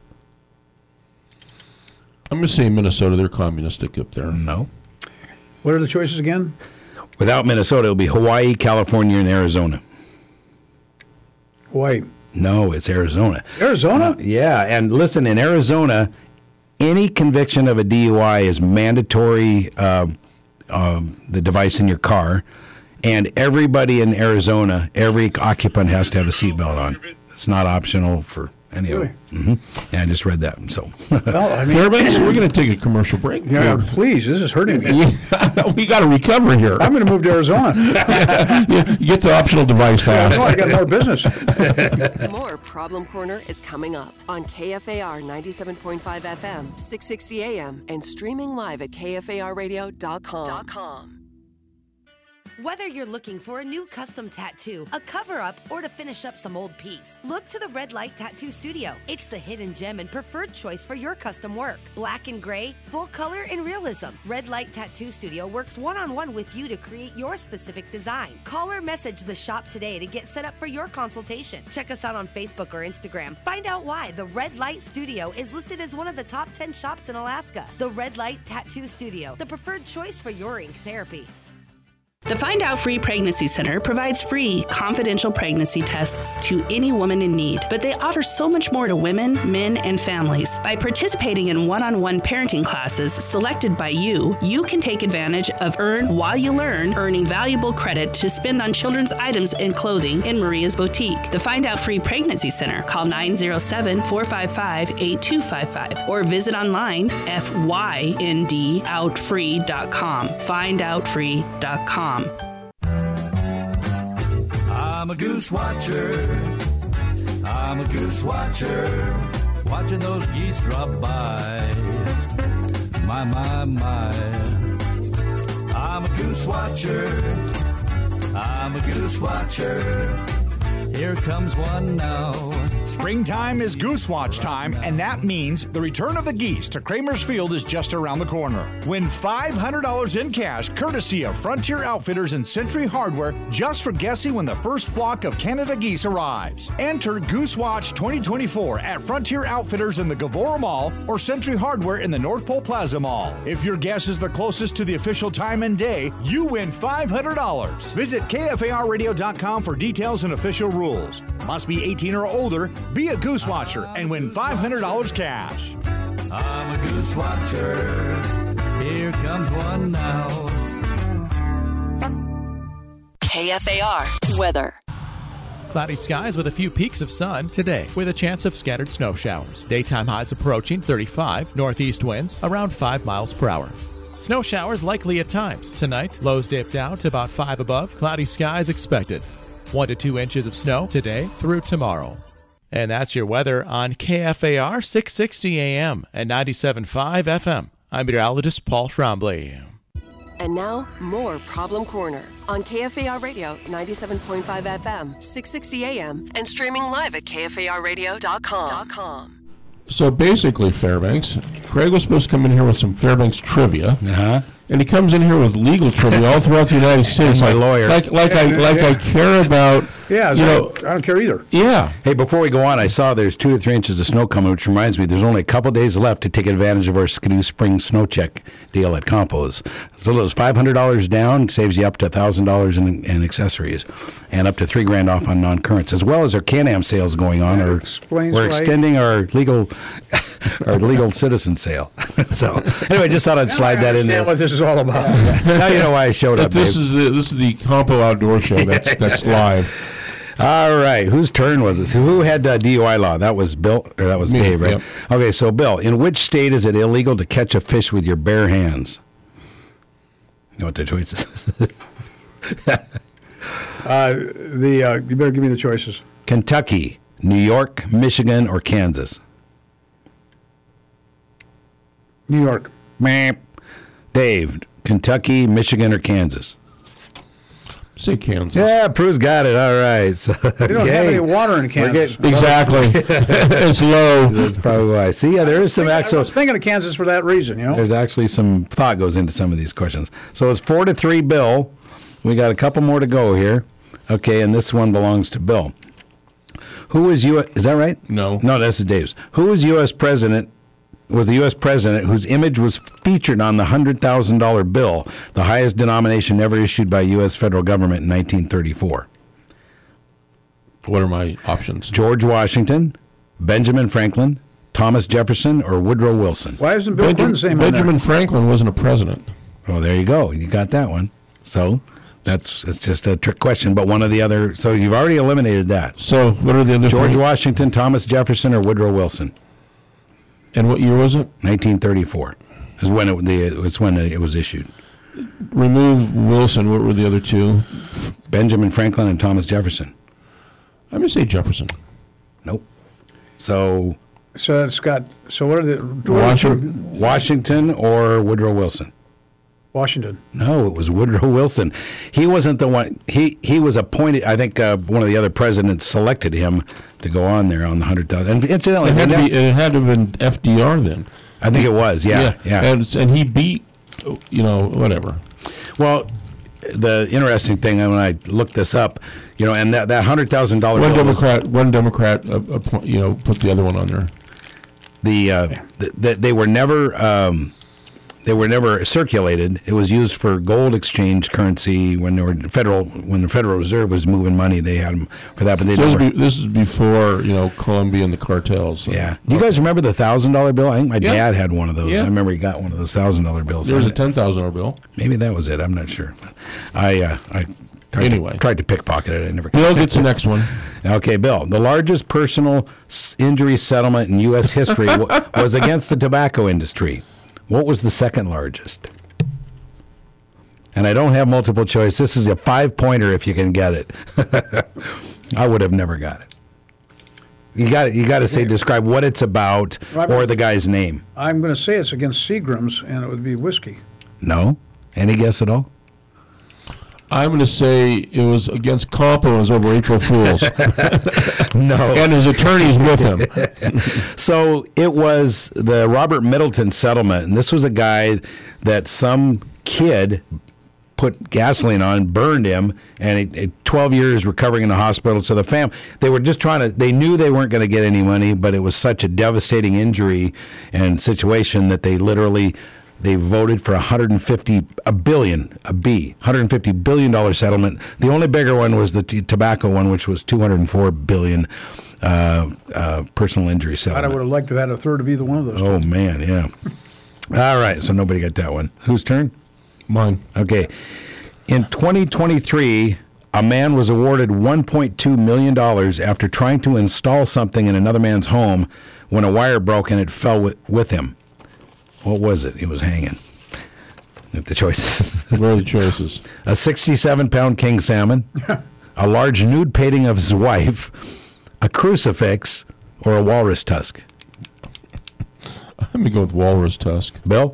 I'm going to say Minnesota. They're communistic up there. No. What are the choices again? Without Minnesota, it'll be Hawaii, California, and Arizona. Hawaii. No, it's Arizona. Arizona? Uh, yeah, and listen, in Arizona, any conviction of a D U I is mandatory, uh, uh, the device in your car, and everybody in Arizona, every occupant has to have a seatbelt on. It's not optional for any of Really? them. Mm-hmm. Yeah, I just read that, so. Well, I mean, Fairbanks, we're going to take a commercial break. yeah, please. This is hurting me. We got to recover here. I'm going to move to Arizona. You get the optional device I fast. know, I got more business. More Problem Corner is coming up on K F A R ninety-seven point five F M, six sixty A M, and streaming live at K F A R radio dot com. Whether you're looking for a new custom tattoo, a cover-up, or to finish up some old piece, look to the Red Light Tattoo Studio. It's the hidden gem and preferred choice for your custom work. Black and gray, full color, and realism. Red Light Tattoo Studio works one-on-one with you to create your specific design. Call or message the shop today to get set up for your consultation. Check us out on Facebook or Instagram. Find out why the Red Light Studio is listed as one of the top ten shops in Alaska. The Red Light Tattoo Studio, the preferred choice for your ink therapy. The Find Out Free Pregnancy Center provides free, confidential pregnancy tests to any woman in need, but they offer so much more to women, men, and families. By participating in one-on-one parenting classes selected by you, you can take advantage of Earn While You Learn, earning valuable credit to spend on children's items and clothing in Maria's Boutique. The Find Out Free Pregnancy Center. Call nine oh seven, four five five, eight two five five or visit online f y n d out free dot com. find out free dot com. I'm a goose watcher. I'm a goose watcher. Watching those geese drop by. My, my, my. I'm a goose watcher. I'm a goose watcher. Here comes one now. Springtime is Goose Watch time, and that means the return of the geese to Kramer's Field is just around the corner. Win five hundred dollars in cash, courtesy of Frontier Outfitters and Century Hardware, just for guessing when the first flock of Canada geese arrives. Enter Goose Watch twenty twenty-four at Frontier Outfitters in the Gavora Mall or Century Hardware in the North Pole Plaza Mall. If your guess is the closest to the official time and day, you win five hundred dollars. Visit K F A R radio dot com for details and official rules. Must be eighteen or older, be a Goose Watcher, and win five hundred dollars cash. I'm a goose watcher. Here comes one now. K F A R weather. Cloudy skies with a few peaks of sun today, with a chance of scattered snow showers. Daytime highs approaching thirty-five, northeast winds around five miles per hour. Snow showers likely at times. Tonight, lows dip down to about five above. Cloudy skies expected. One to two inches of snow today through tomorrow. And that's your weather on K F A R six sixty A M and ninety-seven point five F M. I'm meteorologist Paul Trombley. And now, more Problem Corner on K F A R Radio ninety-seven point five F M, six sixty A M, and streaming live at K F A R radio dot com. So basically, Fairbanks, Craig was supposed to come in here with some Fairbanks trivia. Uh-huh. And he comes in here with legal trivia all throughout the United States. My like, lawyer. Like, like Yeah, I, yeah, like yeah. I care about. Yeah, you know, I don't care either. Yeah. Hey, before we go on, I saw there's two or three inches of snow coming, which reminds me there's only a couple days left to take advantage of our Skidoo Spring Snow Check deal at Compos. As little as five hundred dollars down, saves you up to one thousand dollars in, in accessories, and up to three grand off on non-currents, as well as our Can-Am sales going on. Or explains we're why- extending our legal our legal citizen sale. So anyway, just thought I'd slide that in there. Understand what this is all about. Now you know why I showed But up. this Dave. is the this is the Compo Outdoor Show. That's that's live. All right. Whose turn was this? Who had uh, D U I law? That was Bill, or that was Me, Dave, right? yep. Okay, so Bill, in which state is it illegal to catch a fish with your bare hands? You know what the choice is? uh, the uh, you better give me the choices. Kentucky, New York, Michigan, or Kansas? New York. Meh. Dave, Kentucky, Michigan, or Kansas? Say Kansas. Yeah, Prue's got it. All right. So, They don't have any water in Kansas. Getting, exactly. It's low. That's probably why. See, yeah, there is some actual. I was thinking of Kansas for that reason, you know. There's actually some thought goes into some of these questions. So it's four to three, Bill. We got a couple more to go here. Okay, and this one belongs to Bill. Who was U S Is that right? No. No, that's Dave's. Who was U S president? Was the U S president whose image was featured on the one hundred thousand dollar bill, the highest denomination ever issued by U S federal government in nineteen thirty-four? What are my options? George Washington, Benjamin Franklin, Thomas Jefferson, or Woodrow Wilson? Why isn't Bill Clinton saying Benjamin Franklin wasn't a president. Oh, there you go. You got that one. So that's that's just a trick question, but one of the other. So you've already eliminated that. So what are the other George three? Washington, Thomas Jefferson, or Woodrow Wilson? And what year was it? nineteen thirty-four is when it, the, it was when it was issued. Remove Wilson. What were the other two? Benjamin Franklin and Thomas Jefferson. I'm going to say Jefferson. Nope. So. So it's got. So what are the Washington, Washington or Woodrow Wilson? Washington. No, it was Woodrow Wilson. He wasn't the one. He he was appointed. I think uh, one of the other presidents selected him to go on there on the hundred thousand. And incidentally, It had, to they be, it had to have been F D R then. I think it was. Yeah, yeah. And, and he beat, you know, whatever. Well, the interesting thing when I looked this up, you know, and that that hundred thousand dollar One Democrat, one Democrat, uh, uh, you know, put the other one on there. The uh, th- th- they were never. Um, They were never circulated. It was used for gold exchange currency when there were federal when the Federal Reserve was moving money. They had them for that, but they This is, never. be, this is before, you know, Colombia and the cartels. So. Yeah. Do you guys remember the thousand dollar bill? I think my Yeah. dad had one of those. Yeah. I remember he got one of those thousand dollar bills. There was a ten thousand dollar bill. Maybe that was it. I'm not sure. I uh, I tried Anyway. to, tried to pickpocket it. I never. Bill gets the next one. Okay, Bill. The largest personal s- injury settlement in U S history w- was against the tobacco industry. What was the second largest? And I don't have multiple choice. This is a five-pointer if you can get it. I would have never got it. You got you got to say describe what it's about or the guy's name. I'm going to say it's against Seagram's, and it would be whiskey. No? Any guess at all? I'm going to say it was against Compo and it was over April Fools. No. And his attorney's with him. So it was the Robert Middleton settlement, and this was a guy that some kid put gasoline on, burned him, and it, it, twelve years recovering in the hospital. So the fam, they were just trying to, they knew they weren't going to get any money, but it was such a devastating injury and situation that they literally, they voted for one hundred fifty, a billion, a B, one hundred fifty billion dollars settlement. The only bigger one was the t- tobacco one, which was two hundred four billion dollars uh, uh, personal injury I settlement. would have liked to have had a third of either one of those. Oh, man, yeah. All right, so nobody got that one. Whose turn? Mine. Okay. In twenty twenty-three, a man was awarded one point two million dollars after trying to install something in another man's home when a wire broke and it fell with, with him. What was it? He was hanging. At the choices. What are the choices? A sixty-seven pound king salmon, a large nude painting of his wife, a crucifix, or a walrus tusk. Let me go with walrus tusk. Bill?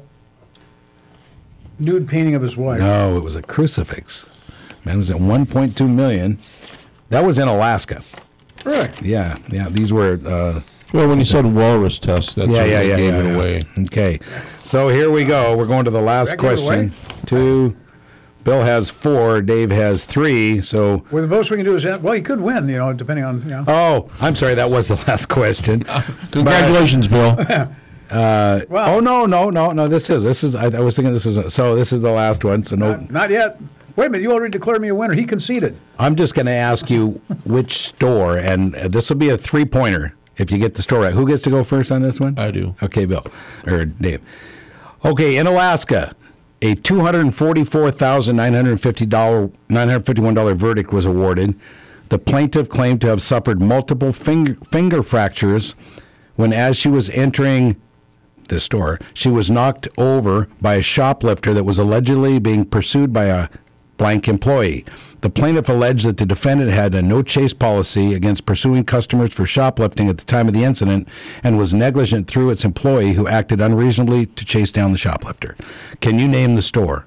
Nude painting of his wife. No, it was a crucifix. Man was at one point two million. That was in Alaska. Really? Yeah, yeah. These were. Uh, well, when you said walrus tusk, that's yeah, what yeah, they yeah, gave yeah, it yeah. away. Okay, so here we go. We're going to the last Did I give it question. Two. Bill has four. Dave has three. So. Well, the most we can do is, well, you could win, you know, depending on, you know. Oh, I'm sorry. That was the last question. Congratulations, Bill. Uh, oh no, no, no, no! This is this is. I, I was thinking this was so. This is the last one. So no. Not, not yet. Wait a minute. You already declared me a winner. He conceded. I'm just going to ask you which store, and uh, this will be a three-pointer if you get the store right. Who gets to go first on this one? I do. Okay, Bill or Dave. Okay, in Alaska, a two hundred forty-four thousand nine hundred fifty dollars, nine hundred fifty-one dollars verdict was awarded The plaintiff claimed to have suffered multiple finger, finger fractures when, as she was entering the store, she was knocked over by a shoplifter that was allegedly being pursued by a blank employee. The plaintiff alleged that the defendant had a no-chase policy against pursuing customers for shoplifting at the time of the incident and was negligent through its employee who acted unreasonably to chase down the shoplifter. Can you name the store?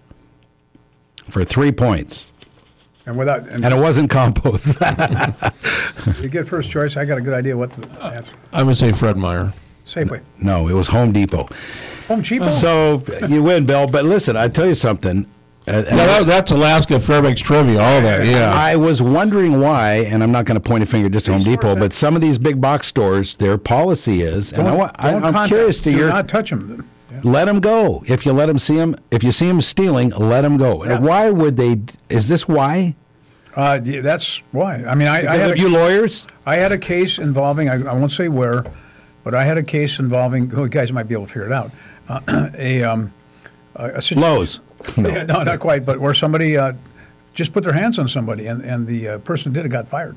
For three points. And without and, and it wasn't Compost. You get first choice. I got a good idea what the answer. I'm going to say Fred Meyer. Safeway. No, it was Home Depot. Home Depot? So you win, Bill. But listen, I tell you something. Uh, yeah, that, that's Alaska Fairbanks trivia, all that, yeah. I was wondering why, and I'm not going to point a finger just to Home Depot, but some of these big box stores, their policy is, and Don't, I, I, don't I'm contact, curious to do your... not touch them. Yeah. Let them go. If you let them see them, if you see them stealing, let them go. Yeah. Why would they, is this why? Uh, yeah, that's why. I mean, I, Because I had of a, you lawyers? I had a case involving, I, I won't say where, but I had a case involving, oh, you guys might be able to figure it out, uh, a, um, a, a situation. Lowe's. No. Yeah, no, not quite, but where somebody uh, just put their hands on somebody, and, and the uh, person who did it got fired.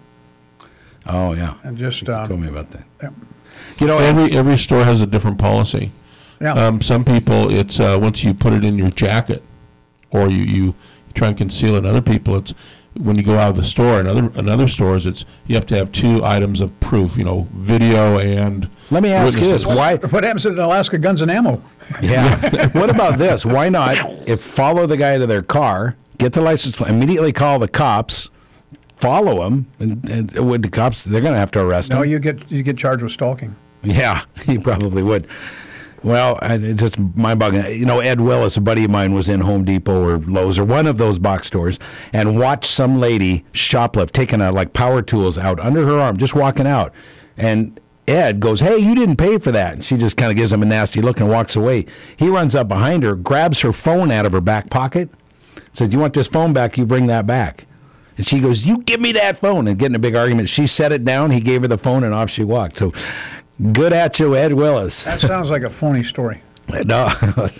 Oh, yeah. And just you um, told me about that. Yeah. You know, every every store has a different policy. Yeah. Um, some people, it's uh, once you put it in your jacket, or you, you try and conceal it. Other people, it's when you go out of the store. In other in other stores, it's you have to have two items of proof. You know, video and. Let me ask witnesses. you this: Why? What happens at Alaska Guns and Ammo? Yeah. What about this? Why not? If follow the guy to their car, get the license plate, immediately call the cops, follow him, and, and with the cops, they're going to have to arrest him. No, you get you get charged with stalking. Yeah, you probably would. Well, I, it's just mind-boggling. You know, Ed Willis, a buddy of mine, was in Home Depot or Lowe's or one of those box stores and watched some lady shoplift, taking a, like power tools out under her arm, just walking out. And Ed goes, "Hey, you didn't pay for that." And she just kind of gives him a nasty look and walks away. He runs up behind her, grabs her phone out of her back pocket, says, "You want this phone back, you bring that back." And she goes, "You give me that phone." And getting a big argument. She set it down, he gave her the phone, and off she walked. So good at you, Ed Willis. That sounds like a phony story. No,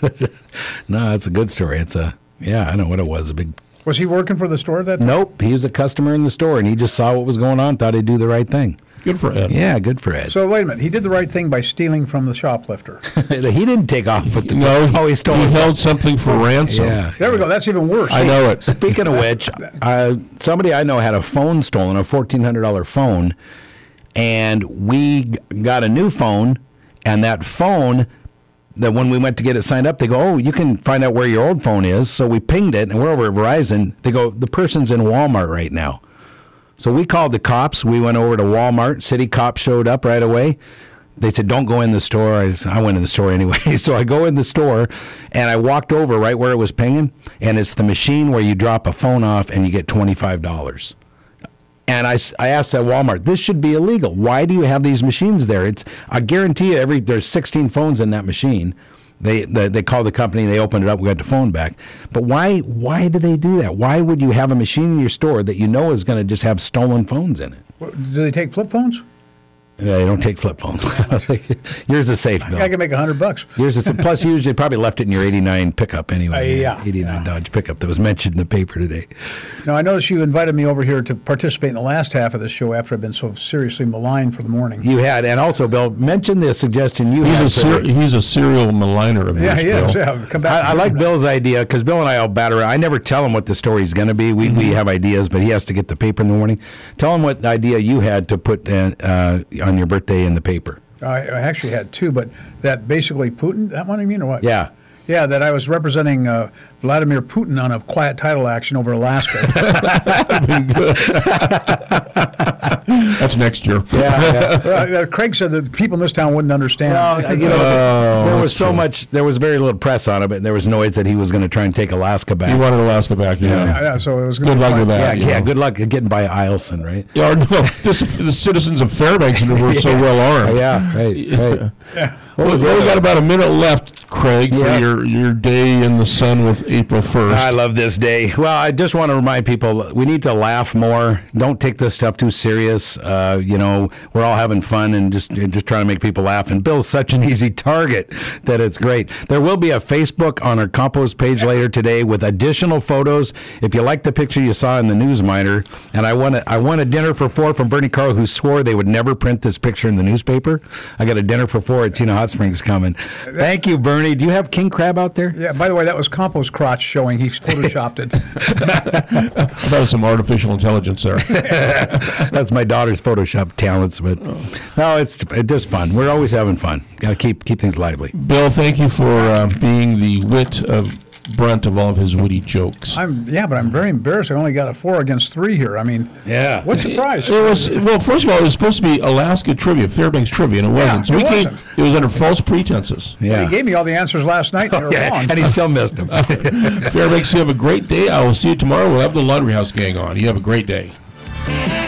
no, it's a good story. It's a, yeah, I know what it was. A big. Was he working for the store that time? Nope, he was a customer in the store, and he just saw what was going on, thought he'd do the right thing. Good for Ed. Yeah, good for Ed. So wait a minute, he did the right thing by stealing from the shoplifter. He didn't take off with the. No, oh, he stole. He it. held something for ransom. Yeah. There we go. That's even worse. I know it. Speaking of which, uh, somebody I know had a phone stolen, a fourteen hundred dollars phone, and we g- got a new phone, and that phone, that when we went to get it signed up, they go, "Oh, you can find out where your old phone is." So we pinged it, and we're over at Verizon. They go, "The person's in Walmart right now." So we called the cops. We went over to Walmart. City cops showed up right away. They said, "Don't go in the store." I, was, I went in the store anyway. So I go in the store, and I walked over right where it was pinging, and it's the machine where you drop a phone off and you get twenty-five dollars. And I, I asked at Walmart, this should be illegal. Why do you have these machines there? It's I guarantee you, every there's sixteen phones in that machine. They, they they called the company, they opened it up, we got the phone back. But why why do they do that? Why would you have a machine in your store that you know is going to just have stolen phones in it? What, do they take flip phones? Yeah, they don't take flip phones. Yours is safe, Bill. I can make a hundred bucks. Yours is plus you usually probably left it in your eighty-nine pickup anyway. Uh, yeah, eighty-nine yeah. Dodge pickup that was mentioned in the paper today. Now I noticed you invited me over here to participate in the last half of the show after I've been so seriously maligned for the morning. You had, and also, Bill, mention the suggestion you he's had. A ser- he's a serial maligner of yeah, yours, he is. Bill. Yeah, come back. I, I like Bill's idea because Bill and I all bat around. I never tell him what the story's going to be. We mm-hmm. we have ideas, but he has to get the paper in the morning. Tell him what idea you had to put uh, uh, on your birthday in the paper. I, I actually had two, but that basically Putin, that one you mean or what? Yeah. Yeah, that I was representing uh, Vladimir Putin on a quiet title action over Alaska. That's next year. Yeah, yeah. Uh, Craig said that people in this town wouldn't understand. Well, you know, oh, there was so true. much, there was very little press on it, and there was noise that he was going to try and take Alaska back. He wanted Alaska back, yeah. Yeah, yeah so it was good luck with that. Yeah, yeah good luck getting by Eielson, right? Yeah, or no, this, the citizens of Fairbanks were so yeah. well armed. Yeah, right, right. Yeah. Well, we've got about a minute left, Craig, yeah. for your, your day in the sun with April first. I love this day. Well, I just want to remind people we need to laugh more. Don't take this stuff too serious. us. Uh, you know, we're all having fun and just just trying to make people laugh. And Bill's such an easy target that it's great. There will be a Facebook on our compost page later today with additional photos. If you like the picture you saw in the News Miner, and I want a, I want a dinner for four from Bernie Carl, who swore they would never print this picture in the newspaper. I got a dinner for four at Chino Hot Springs coming. Thank you, Bernie. Do you have king crab out there? Yeah, by the way, that was Compost Crotch showing. He's photoshopped it. That was some artificial intelligence there. That's my daughter's Photoshop talents, but no, it's, it's just fun. We're always having fun. Got to keep keep things lively. Bill, thank you for uh, being the wit of Brent of all of his witty jokes. I'm yeah, but I'm very embarrassed. I only got a four against three here. I mean, yeah. What's the prize? It was well. First of all, it was supposed to be Alaska trivia, Fairbanks trivia, and it wasn't. Yeah, so we it came. wasn't. It was under false pretenses. Yeah. He gave me all the answers last night, and they were yeah, wrong. and he still missed them. Fairbanks, you have a great day. I will see you tomorrow. We'll have the Laundry House gang on. You have a great day.